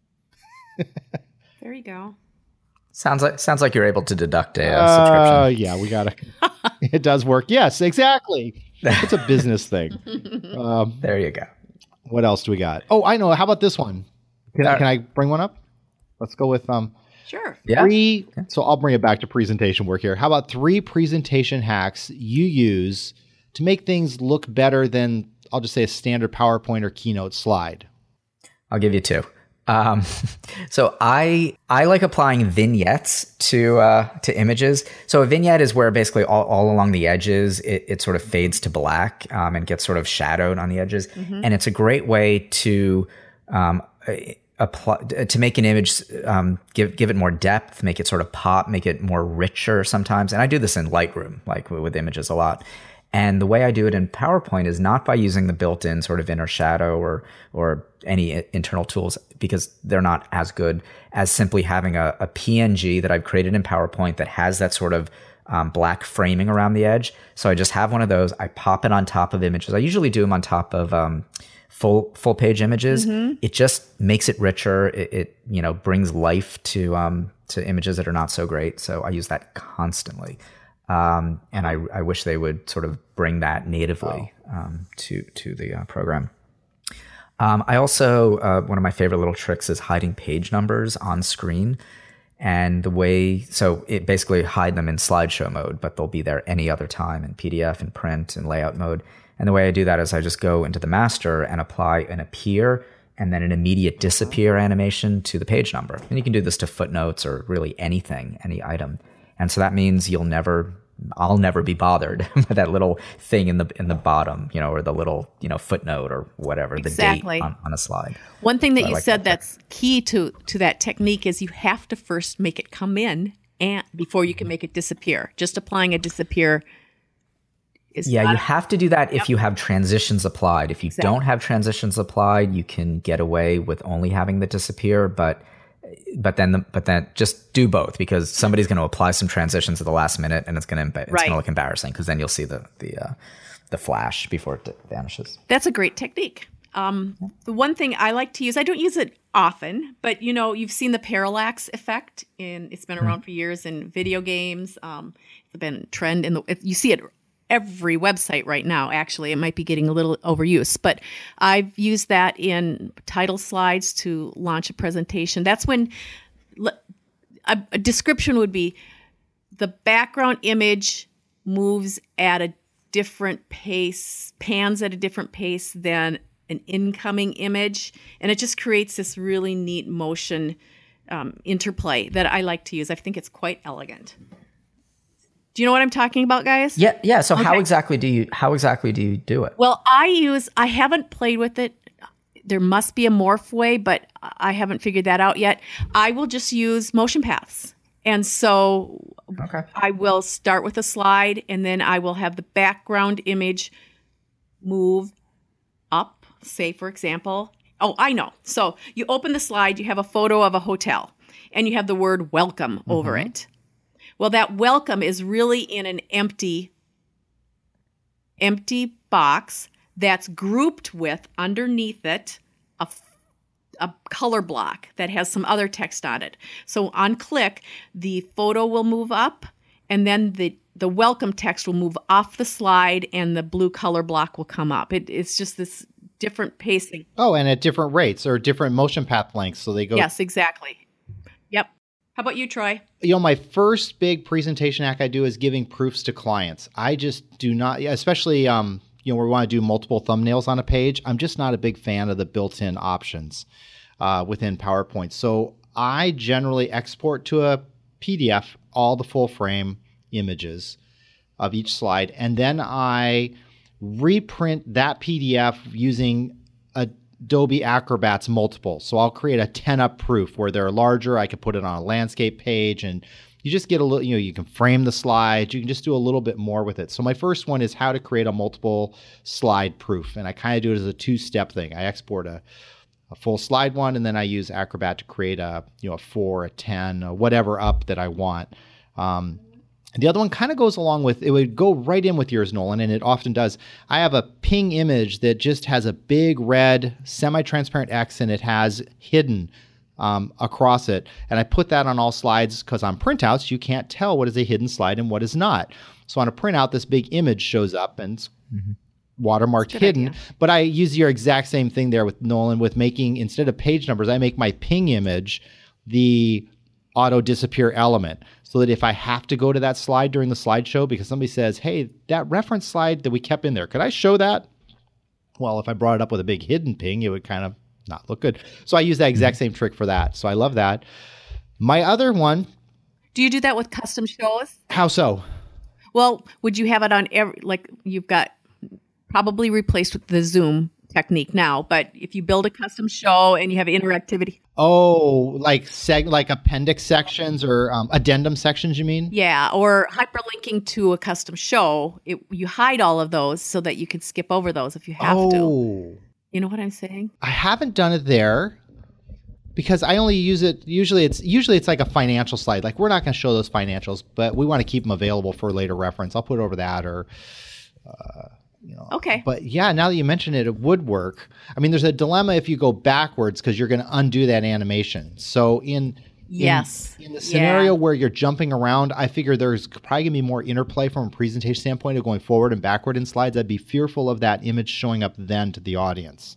Speaker 3: There you go.
Speaker 4: Sounds like sounds like you're able to deduct a uh,
Speaker 2: uh,
Speaker 4: subscription.
Speaker 2: Yeah, we gotta. It does work. Yes, exactly. It's a business thing. Um,
Speaker 4: there you go.
Speaker 2: What else do we got? Oh, I know. How about this one? Can, uh, can I bring one up? Let's go with um.
Speaker 3: Sure.
Speaker 4: Yeah.
Speaker 2: Three, so I'll bring it back to presentation work here. How about three presentation hacks you use to make things look better than, I'll just say, a standard PowerPoint or Keynote slide?
Speaker 4: I'll give you two. Um, so I I like applying vignettes to uh, to images. So a vignette is where basically all, all along the edges it, it sort of fades to black um, and gets sort of shadowed on the edges, mm-hmm. and it's a great way to um, apply to make an image um, give give it more depth, make it sort of pop, make it more richer sometimes. And I do this in Lightroom, like with images a lot. And the way I do it in PowerPoint is not by using the built-in sort of inner shadow or or any internal tools, because they're not as good as simply having a, a P N G that I've created in PowerPoint that has that sort of um, black framing around the edge. So I just have one of those. I pop it on top of images. I usually do them on top of um, full full page images. Mm-hmm. It just makes it richer. It, it you know brings life to um, to images that are not so great. So I use that constantly. Um, and I, I wish they would sort of bring that natively oh. um, to to the uh, program. Um, I also, uh, one of my favorite little tricks is hiding page numbers on screen. And the way, so it basically hide them in slideshow mode, but they'll be there any other time in P D F and print and layout mode. And the way I do that is I just go into the master and apply an appear and then an immediate disappear animation to the page number. And you can do this to footnotes or really anything, any item. And so that means you'll never, I'll never be bothered by that little thing in the in the bottom, you know, or the little, you know, footnote or whatever,
Speaker 3: exactly.
Speaker 4: the date on, on a slide.
Speaker 3: One thing that
Speaker 4: so
Speaker 3: you
Speaker 4: like
Speaker 3: said
Speaker 4: that
Speaker 3: that's key to to that technique is you have to first make it come in and before you can make it disappear. Just applying a disappear is
Speaker 4: yeah,
Speaker 3: not
Speaker 4: you have to do that
Speaker 3: yep.
Speaker 4: if you have transitions applied. If you
Speaker 3: exactly.
Speaker 4: don't have transitions applied, you can get away with only having the disappear, but But then, the, but then, just do both, because somebody's going to apply some transitions at the last minute, and it's going to it's
Speaker 3: right.
Speaker 4: going to look embarrassing, because then you'll see the the uh, the flash before it vanishes.
Speaker 3: That's a great technique. Um, yeah. The one thing I like to use, I don't use it often, but you know, you've seen the parallax effect, in it's been around mm-hmm. for years in video games. Um, it's been a trend in the. You see it every website right now. Actually, it might be getting a little overuse, but I've used that in title slides to launch a presentation. That's when a, a description would be the background image moves at a different pace, pans at a different pace than an incoming image, and it just creates this really neat motion um, interplay that I like to use. I think it's quite elegant. Do you know what I'm talking about, guys?
Speaker 4: Yeah, yeah. So
Speaker 3: okay.
Speaker 4: how exactly do you how exactly do you do it?
Speaker 3: Well, I use I haven't played with it. There must be a morph way, but I haven't figured that out yet. I will just use motion paths. And so
Speaker 4: okay.
Speaker 3: I will start with a slide, and then I will have the background image move up, say, for example. Oh, I know. So you open the slide, you have a photo of a hotel, and you have the word welcome mm-hmm. over it. Well, that welcome is really in an empty, empty box that's grouped with, underneath it, a, a color block that has some other text on it. So on click, the photo will move up, and then the, the welcome text will move off the slide, and the blue color block will come up. It, it's just this different pacing.
Speaker 2: Oh, and at different rates or different motion path lengths. So they go.
Speaker 3: Yes, exactly. Yep. How about you, Troy?
Speaker 2: You know, my first big presentation act I do is giving proofs to clients. I just do not, especially, um, you know, where we want to do multiple thumbnails on a page. I'm just not a big fan of the built-in options uh, within PowerPoint. So I generally export to a P D F all the full frame images of each slide, and then I reprint that P D F using Adobe Acrobat's multiple. So I'll create a ten up proof where they're larger. I could put it on a landscape page, and you just get a little, you know, you can frame the slides. You can just do a little bit more with it. So my first one is how to create a multiple slide proof. And I kind of do it as a two-step thing. I export a, a full slide one, and then I use Acrobat to create a, you know, a four, a ten, or whatever up that I want. Um, And the other one kind of goes along with, it would go right in with yours, Nolan, and it often does. I have a ping image that just has a big red semi-transparent X, and it has hidden um, across it. And I put that on all slides because on printouts, you can't tell what is a hidden slide and what is not. So on a printout, this big image shows up and it's mm-hmm. watermarked hidden. Idea. But I use your exact same thing there with Nolan, with making, instead of page numbers, I make my ping image the auto disappear element, so that if I have to go to that slide during the slideshow because somebody says, hey, that reference slide that we kept in there, could I show that? Well, if I brought it up with a big hidden ping, it would kind of not look good. So I use that exact same trick for that. So I love that. My other one.
Speaker 3: Do you do that with custom shows?
Speaker 2: How so?
Speaker 3: Well, would you have it on every, like you've got probably replaced with the Zoom technique now, but if you build a custom show and you have interactivity.
Speaker 2: Oh, like seg, like appendix sections or um, addendum sections, you mean?
Speaker 3: Yeah, or hyperlinking to a custom show. It, you hide all of those so that you can skip over those if you have
Speaker 2: oh.
Speaker 3: to. You know what I'm saying?
Speaker 2: I haven't done it there because I only use it. Usually it's usually it's like a financial slide. Like we're not going to show those financials, but we want to keep them available for later reference. I'll put it over that or, uh, you know.
Speaker 3: Okay.
Speaker 2: But yeah, now that you mention it, it would work. I mean, there's a dilemma if you go backwards because you're going to undo that animation. So in
Speaker 3: yes,
Speaker 2: in, in the scenario
Speaker 3: yeah.
Speaker 2: where you're jumping around, I figure there's probably going to be more interplay from a presentation standpoint of going forward and backward in slides. I'd be fearful of that image showing up then to the audience.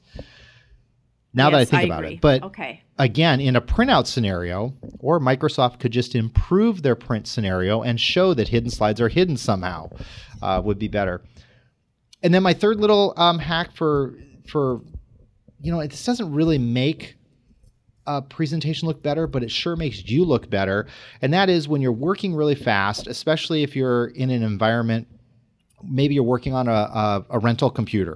Speaker 2: Now
Speaker 3: yes,
Speaker 2: that I think
Speaker 3: I
Speaker 2: about
Speaker 3: agree.
Speaker 2: it. But
Speaker 3: okay.
Speaker 2: again, in a printout scenario, or Microsoft could just improve their print scenario and show that hidden slides are hidden somehow, uh, would be better. And then my third little um, hack for, for, you know, this doesn't really make a presentation look better, but it sure makes you look better. And that is when you're working really fast, especially if you're in an environment, maybe you're working on a, a, a rental computer.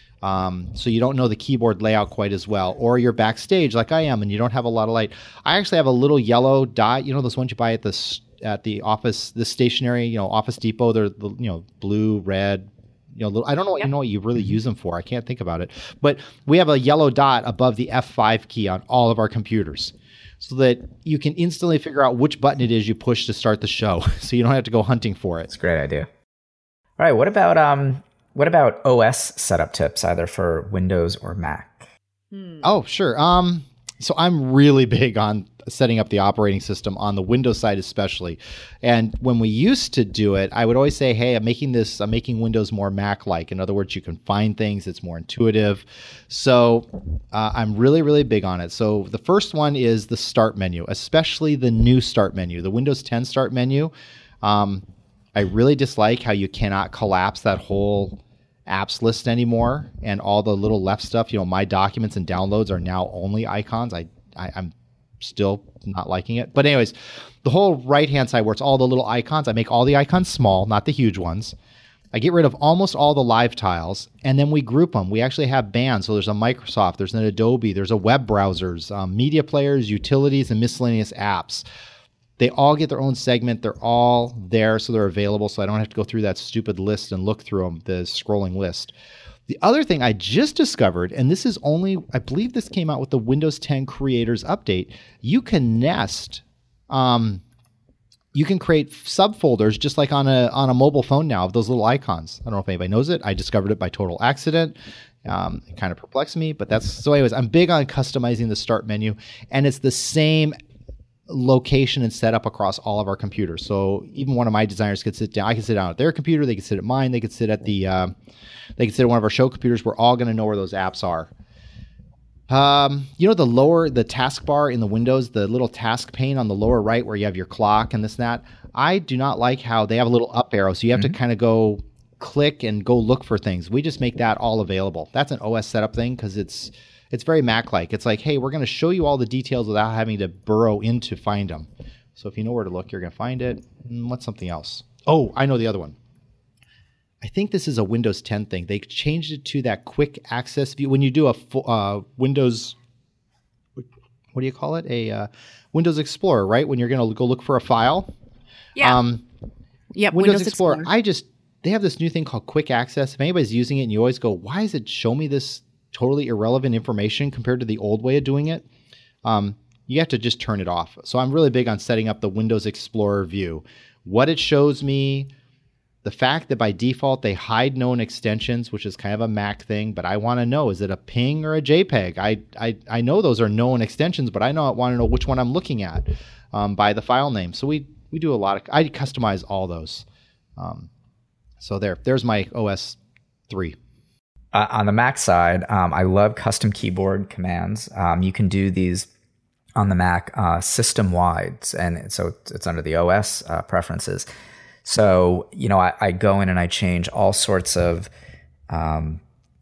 Speaker 2: Um, so you don't know the keyboard layout quite as well, or you're backstage like I am and you don't have a lot of light. I actually have a little yellow dot, you know, those ones you buy at the, at the office, the stationary, you know, Office Depot, they're the, you know, blue, red, you know, little, I don't know what, yep. you know what you really use them for. I can't think about it, but we have a yellow dot above the F five key on all of our computers so that you can instantly figure out which button it is you push to start the show. So you don't have to go hunting for it.
Speaker 4: It's a great idea. All right. What about, um, what about O S setup tips, either for Windows or Mac?
Speaker 3: Hmm.
Speaker 2: Oh, sure. Um, so I'm really big on setting up the operating system on the Windows side, especially. And when we used to do it, I would always say, hey, I'm making this, I'm making Windows more Mac-like. In other words, you can find things, it's more intuitive. So uh, I'm really, really big on it. So the first one is the start menu, especially the new start menu, the Windows ten start menu. Um, I really dislike how you cannot collapse that whole apps list anymore, and all the little left stuff, you know, my documents and downloads are now only icons. I, I I'm still not liking it. But anyways, the whole right-hand side where it's all the little icons, I make all the icons small, not the huge ones. I get rid of almost all the live tiles, and then we group them. We actually have bands. So there's a Microsoft, there's an Adobe, there's a web browsers, um, media players, utilities, and miscellaneous apps. They all get their own segment. They're all there, so they're available, so I don't have to go through that stupid list and look through them, the scrolling list. The other thing I just discovered, and this is only, I believe this came out with the Windows ten Creators Update, you can nest, um, you can create subfolders just like on a on a mobile phone now of those little icons. I don't know if anybody knows it. I discovered it by total accident. Um, it kind of perplexed me, but that's, so anyways, I'm big on customizing the start menu, and it's the same location and setup across all of our computers. So even one of my designers could sit down. I can sit down at their computer. They could sit at mine. They could sit at the. Uh, they could sit at one of our show computers. We're all going to know where those apps are. Um, you know the lower the taskbar in the Windows, the little task pane on the lower right where you have your clock and this and that. I do not like how they have a little up arrow, so you have mm-hmm. to kind of go click and go look for things. We just make that all available. That's an O S setup thing because it's. It's very Mac-like. It's like, hey, we're going to show you all the details without having to burrow in to find them. So if you know where to look, you're going to find it. What's something else? Oh, I know the other one. I think this is a Windows ten thing. They changed it to that quick access view. When you do a uh, Windows, what do you call it? A uh, Windows Explorer, right? When you're going to go look for a file.
Speaker 3: Yeah.
Speaker 2: Um,
Speaker 3: yep,
Speaker 2: Windows,
Speaker 3: Windows
Speaker 2: Explorer.
Speaker 3: Explorer.
Speaker 2: I just, they have this new thing called quick access. If anybody's using it and you always go, why does it show me this totally irrelevant information compared to the old way of doing it, um, you have to just turn it off. So I'm really big on setting up the Windows Explorer view. What it shows me, the fact that by default they hide known extensions, which is kind of a Mac thing, but I want to know, is it a ping or a JPEG? I, I, I know those are known extensions, but I know I want to know which one I'm looking at um, by the file name. So we, we do a lot of, I customize all those. Um, so there, there's my O S three.
Speaker 4: Uh, on the Mac side, um, I love custom keyboard commands. Um, you can do these on the Mac uh, system-wide, and so it's under the O S uh, preferences. So, you know, I, I go in and I change all sorts of, um,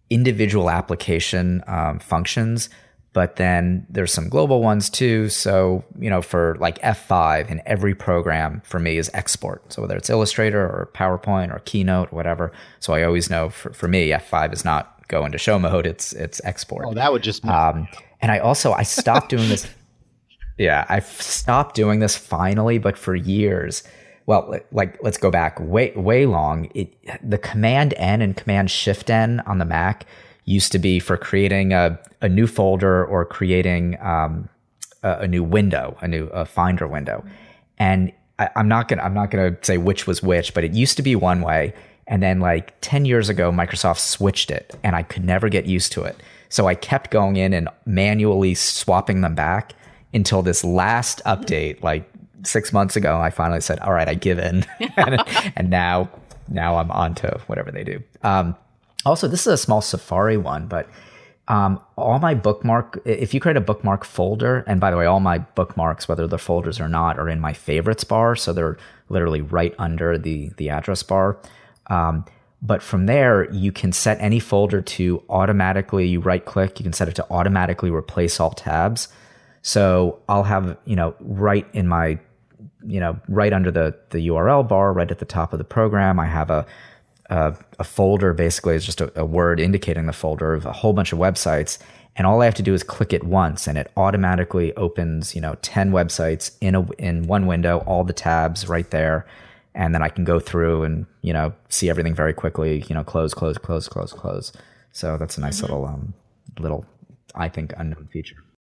Speaker 4: individual application um, functions, but then there's some global ones too. So, you know, for like F five in every program for me is export. So whether it's Illustrator or PowerPoint or Keynote or whatever. So I always know for, for me, F five is not go into show mode. It's, it's export.
Speaker 2: Oh, that would just,
Speaker 4: um, and I also, I stopped doing this. Yeah. I stopped doing this finally, but for years, well, like let's go back way, way long. It, the Command N and Command Shift N on the Mac used to be for creating a, a new folder or creating um, a, a new window, a new a Finder window. And I, I'm not gonna I'm not gonna say which was which, but it used to be one way. And then like ten years ago, Microsoft switched it, and I could never get used to it. So I kept going in and manually swapping them back until this last update, like six months ago, I finally said, all right, I give in. and, and now, now I'm on to whatever they do. Um, also, this is a small Safari one, but um, all my bookmark, if you create a bookmark folder, and by the way, all my bookmarks, whether they're folders or not, are in my favorites bar. So they're literally right under the, the address bar. Um, but from there, you can set any folder to automatically, you right click, you can set it to automatically replace all tabs. So I'll have, you know, right in my you know, right under the, the U R L bar, right at the top of the program, I have a a, a folder. Basically, it's just a, a word indicating the folder of a whole bunch of websites. And all I have to do is click it once, and it automatically opens, you know, ten websites in a in one window, all the tabs right there. And then I can go through and, you know, see everything very quickly, you know, close, close, close, close, close. So that's a nice mm-hmm. little, um, little, I think, unknown feature.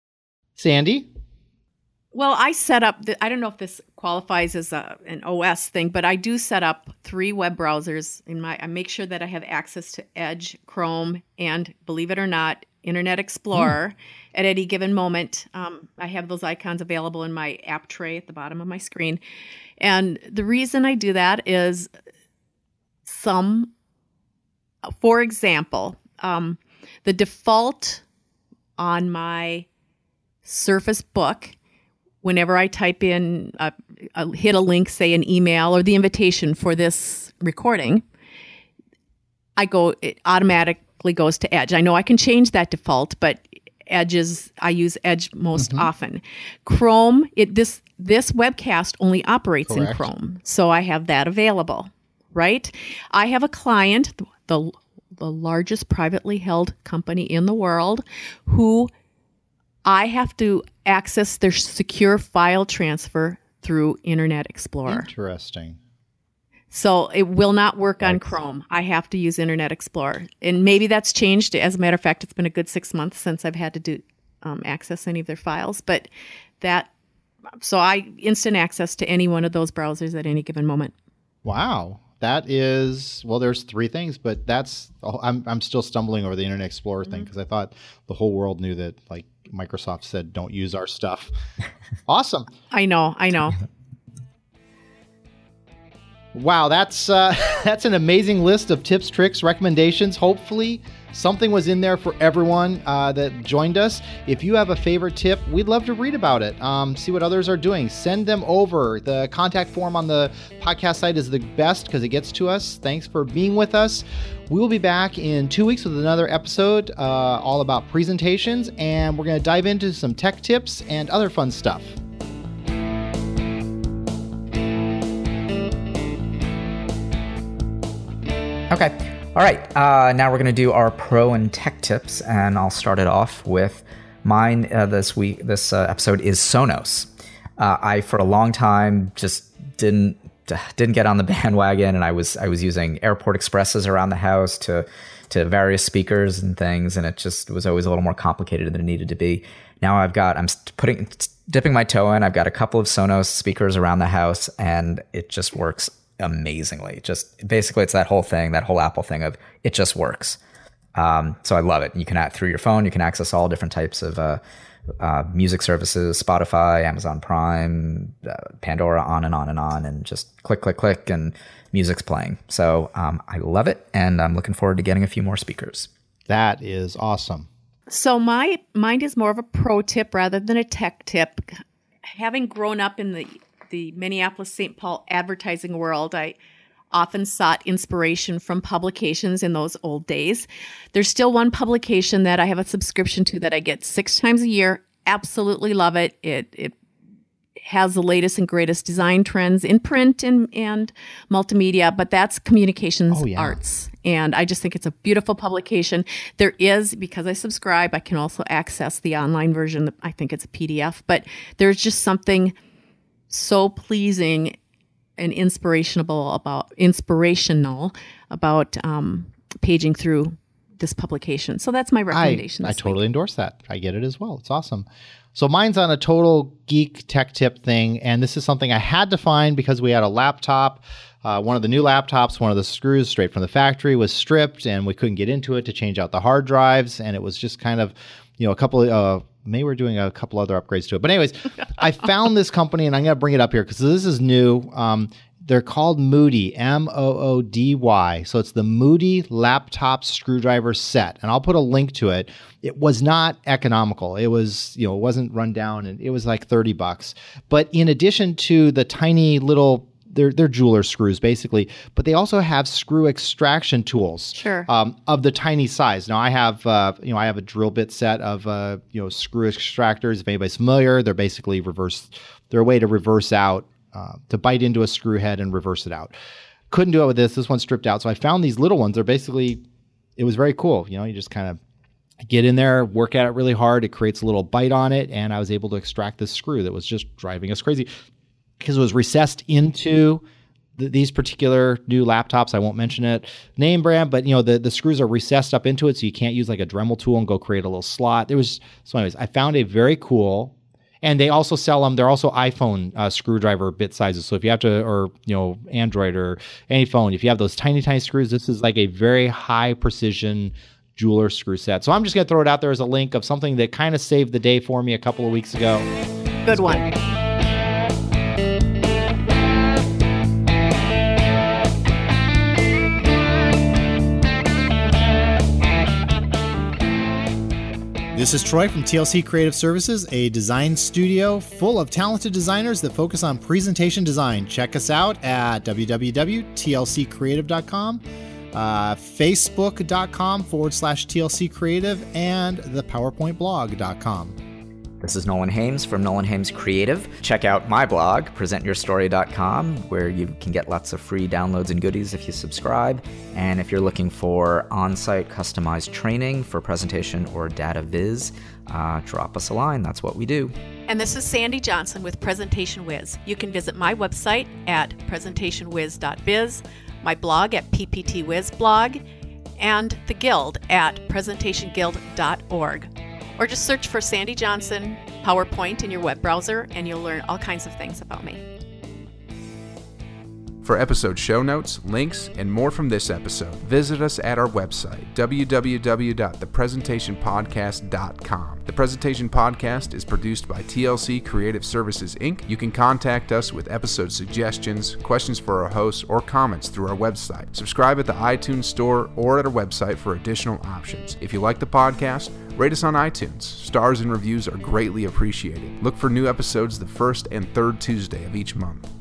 Speaker 2: Sandy?
Speaker 3: Well, I set up, the, I don't know if this qualifies as a, an O S thing, but I do set up three web browsers in my, I make sure that I have access to Edge, Chrome, and believe it or not, Internet Explorer mm. at any given moment. Um, I have those icons available in my app tray at the bottom of my screen. And the reason I do that is some, for example, um, the default on my Surface Book, whenever I type in, uh, uh, hit a link, say an email or the invitation for this recording, I go, it automatically goes to Edge. I know I can change that default, but Edge is, I use Edge most mm-hmm. often. Chrome, it this this webcast only operates Correct. in Chrome, so I have that available, right? I have a client, the the largest privately held company in the world, who I have to access their secure file transfer through Internet Explorer.
Speaker 2: Interesting.
Speaker 3: So it will not work on Chrome. I have to use Internet Explorer. And maybe that's changed. As a matter of fact, it's been a good six months since I've had to do um, access any of their files. But that, so I instant access to any one of those browsers at any given moment.
Speaker 2: Wow. That is, well, there's three things, but that's, I'm I'm still stumbling over the Internet Explorer mm-hmm. thing because I thought the whole world knew that, like, Microsoft said, don't use our stuff. Awesome.
Speaker 3: I know, I know.
Speaker 2: Wow, that's uh, that's an amazing list of tips, tricks, recommendations. Hopefully something was in there for everyone uh, that joined us. If you have a favorite tip, we'd love to read about it, um, see what others are doing. Send them over. The contact form on the podcast site is the best because it gets to us. Thanks for being with us. We will be back in two weeks with another episode uh, all about presentations, and we're going to dive into some tech tips and other fun stuff.
Speaker 4: Okay. All right. Uh, now we're going to do our pro and tech tips, and I'll start it off with mine. Uh, this week, this uh, episode is Sonos. Uh, I, for a long time, just didn't didn't get on the bandwagon, and I was I was using Airport Expresses around the house to to various speakers and things, and it just was always a little more complicated than it needed to be. Now I've got I'm putting dipping my toe in. I've got a couple of Sonos speakers around the house, and it just works amazingly. Just basically it's that whole thing, that whole Apple thing of it just works. Um, so I love it. You can add through your phone, you can access all different types of uh, uh, music services, Spotify, Amazon Prime, uh, Pandora, on and on and on, and just click, click, click, and music's playing. So um, I love it, and I'm looking forward to getting a few more speakers.
Speaker 2: That is awesome.
Speaker 3: So my mine is more of a pro tip rather than a tech tip. Having grown up in the the Minneapolis Saint Paul advertising world, I often sought inspiration from publications in those old days. There's still one publication that I have a subscription to that I get six times a year. Absolutely love it. It it has the latest and greatest design trends in print and, and multimedia, but that's Communications
Speaker 2: Oh, yeah.
Speaker 3: Arts. And I just think it's a beautiful publication. There is, because I subscribe, I can also access the online version. I think it's a P D F, but there's just something so pleasing and inspirational about inspirational about um, paging through this publication. So that's my recommendation.
Speaker 2: I, I
Speaker 3: this
Speaker 2: totally
Speaker 3: week.
Speaker 2: endorse that. I get it as well. It's awesome. So mine's on a total geek tech tip thing, and this is something I had to find because we had a laptop. Uh, one of the new laptops, one of the screws straight from the factory was stripped, and we couldn't get into it to change out the hard drives, and it was just kind of, you know, a couple of, uh, maybe we're doing a couple other upgrades to it. But anyways, I found this company, and I'm going to bring it up here because this is new. Um, They're called Moody, M O O D Y. So it's the Moody laptop screwdriver set. And I'll put a link to it. It was not economical. It was, you know, it wasn't run down, and it was like thirty bucks. But in addition to the tiny little, they're, they're jeweler screws basically, but they also have screw extraction tools.
Speaker 3: Sure.
Speaker 2: Um, of the tiny size. Now I have, uh, you know, I have a drill bit set of, uh, you know, screw extractors. If anybody's familiar, they're basically reverse, they're a way to reverse out Uh, to bite into a screw head and reverse it out. Couldn't do it with this. This one's stripped out. So I found these little ones. They're basically, it was very cool. You know, you just kind of get in there, work at it really hard. It creates a little bite on it. And I was able to extract this screw that was just driving us crazy because it was recessed into th- these particular new laptops. I won't mention it, name brand, but you know, the, the screws are recessed up into it. So you can't use like a Dremel tool and go create a little slot. There was, so anyways, I found a very cool. And they also sell them. They're also iPhone uh, screwdriver bit sizes. So if you have to, or you know, Android or any phone, if you have those tiny, tiny screws, this is like a very high precision jeweler screw set. So I'm just gonna throw it out there as a link of something that kind of saved the day for me a couple of weeks ago.
Speaker 3: Good one.
Speaker 5: This is Troy from T L C Creative Services, a design studio full of talented designers that focus on presentation design. Check us out at w w w dot t l c creative dot com, uh, facebook.com forward slash TLC Creative, and the powerpoint blog dot com.
Speaker 4: This is Nolan Hames from Nolan Hames Creative. Check out my blog, present your story dot com, where you can get lots of free downloads and goodies if you subscribe. And if you're looking for on-site customized training for presentation or data viz, uh, drop us a line. That's what we do.
Speaker 3: And this is Sandy Johnson with Presentation Wiz. You can visit my website at presentation wiz dot biz, my blog at P P T Wiz blog, and the Guild at presentation guild dot org. Or just search for Sandy Johnson PowerPoint in your web browser, and you'll learn all kinds of things about me.
Speaker 1: For episode show notes, links, and more from this episode, visit us at our website, w w w dot the presentation podcast dot com. The Presentation Podcast is produced by T L C Creative Services, Incorporated. You can contact us with episode suggestions, questions for our hosts, or comments through our website. Subscribe at the iTunes Store or at our website for additional options. If you like the podcast, rate us on iTunes. Stars and reviews are greatly appreciated. Look for new episodes the first and third Tuesday of each month.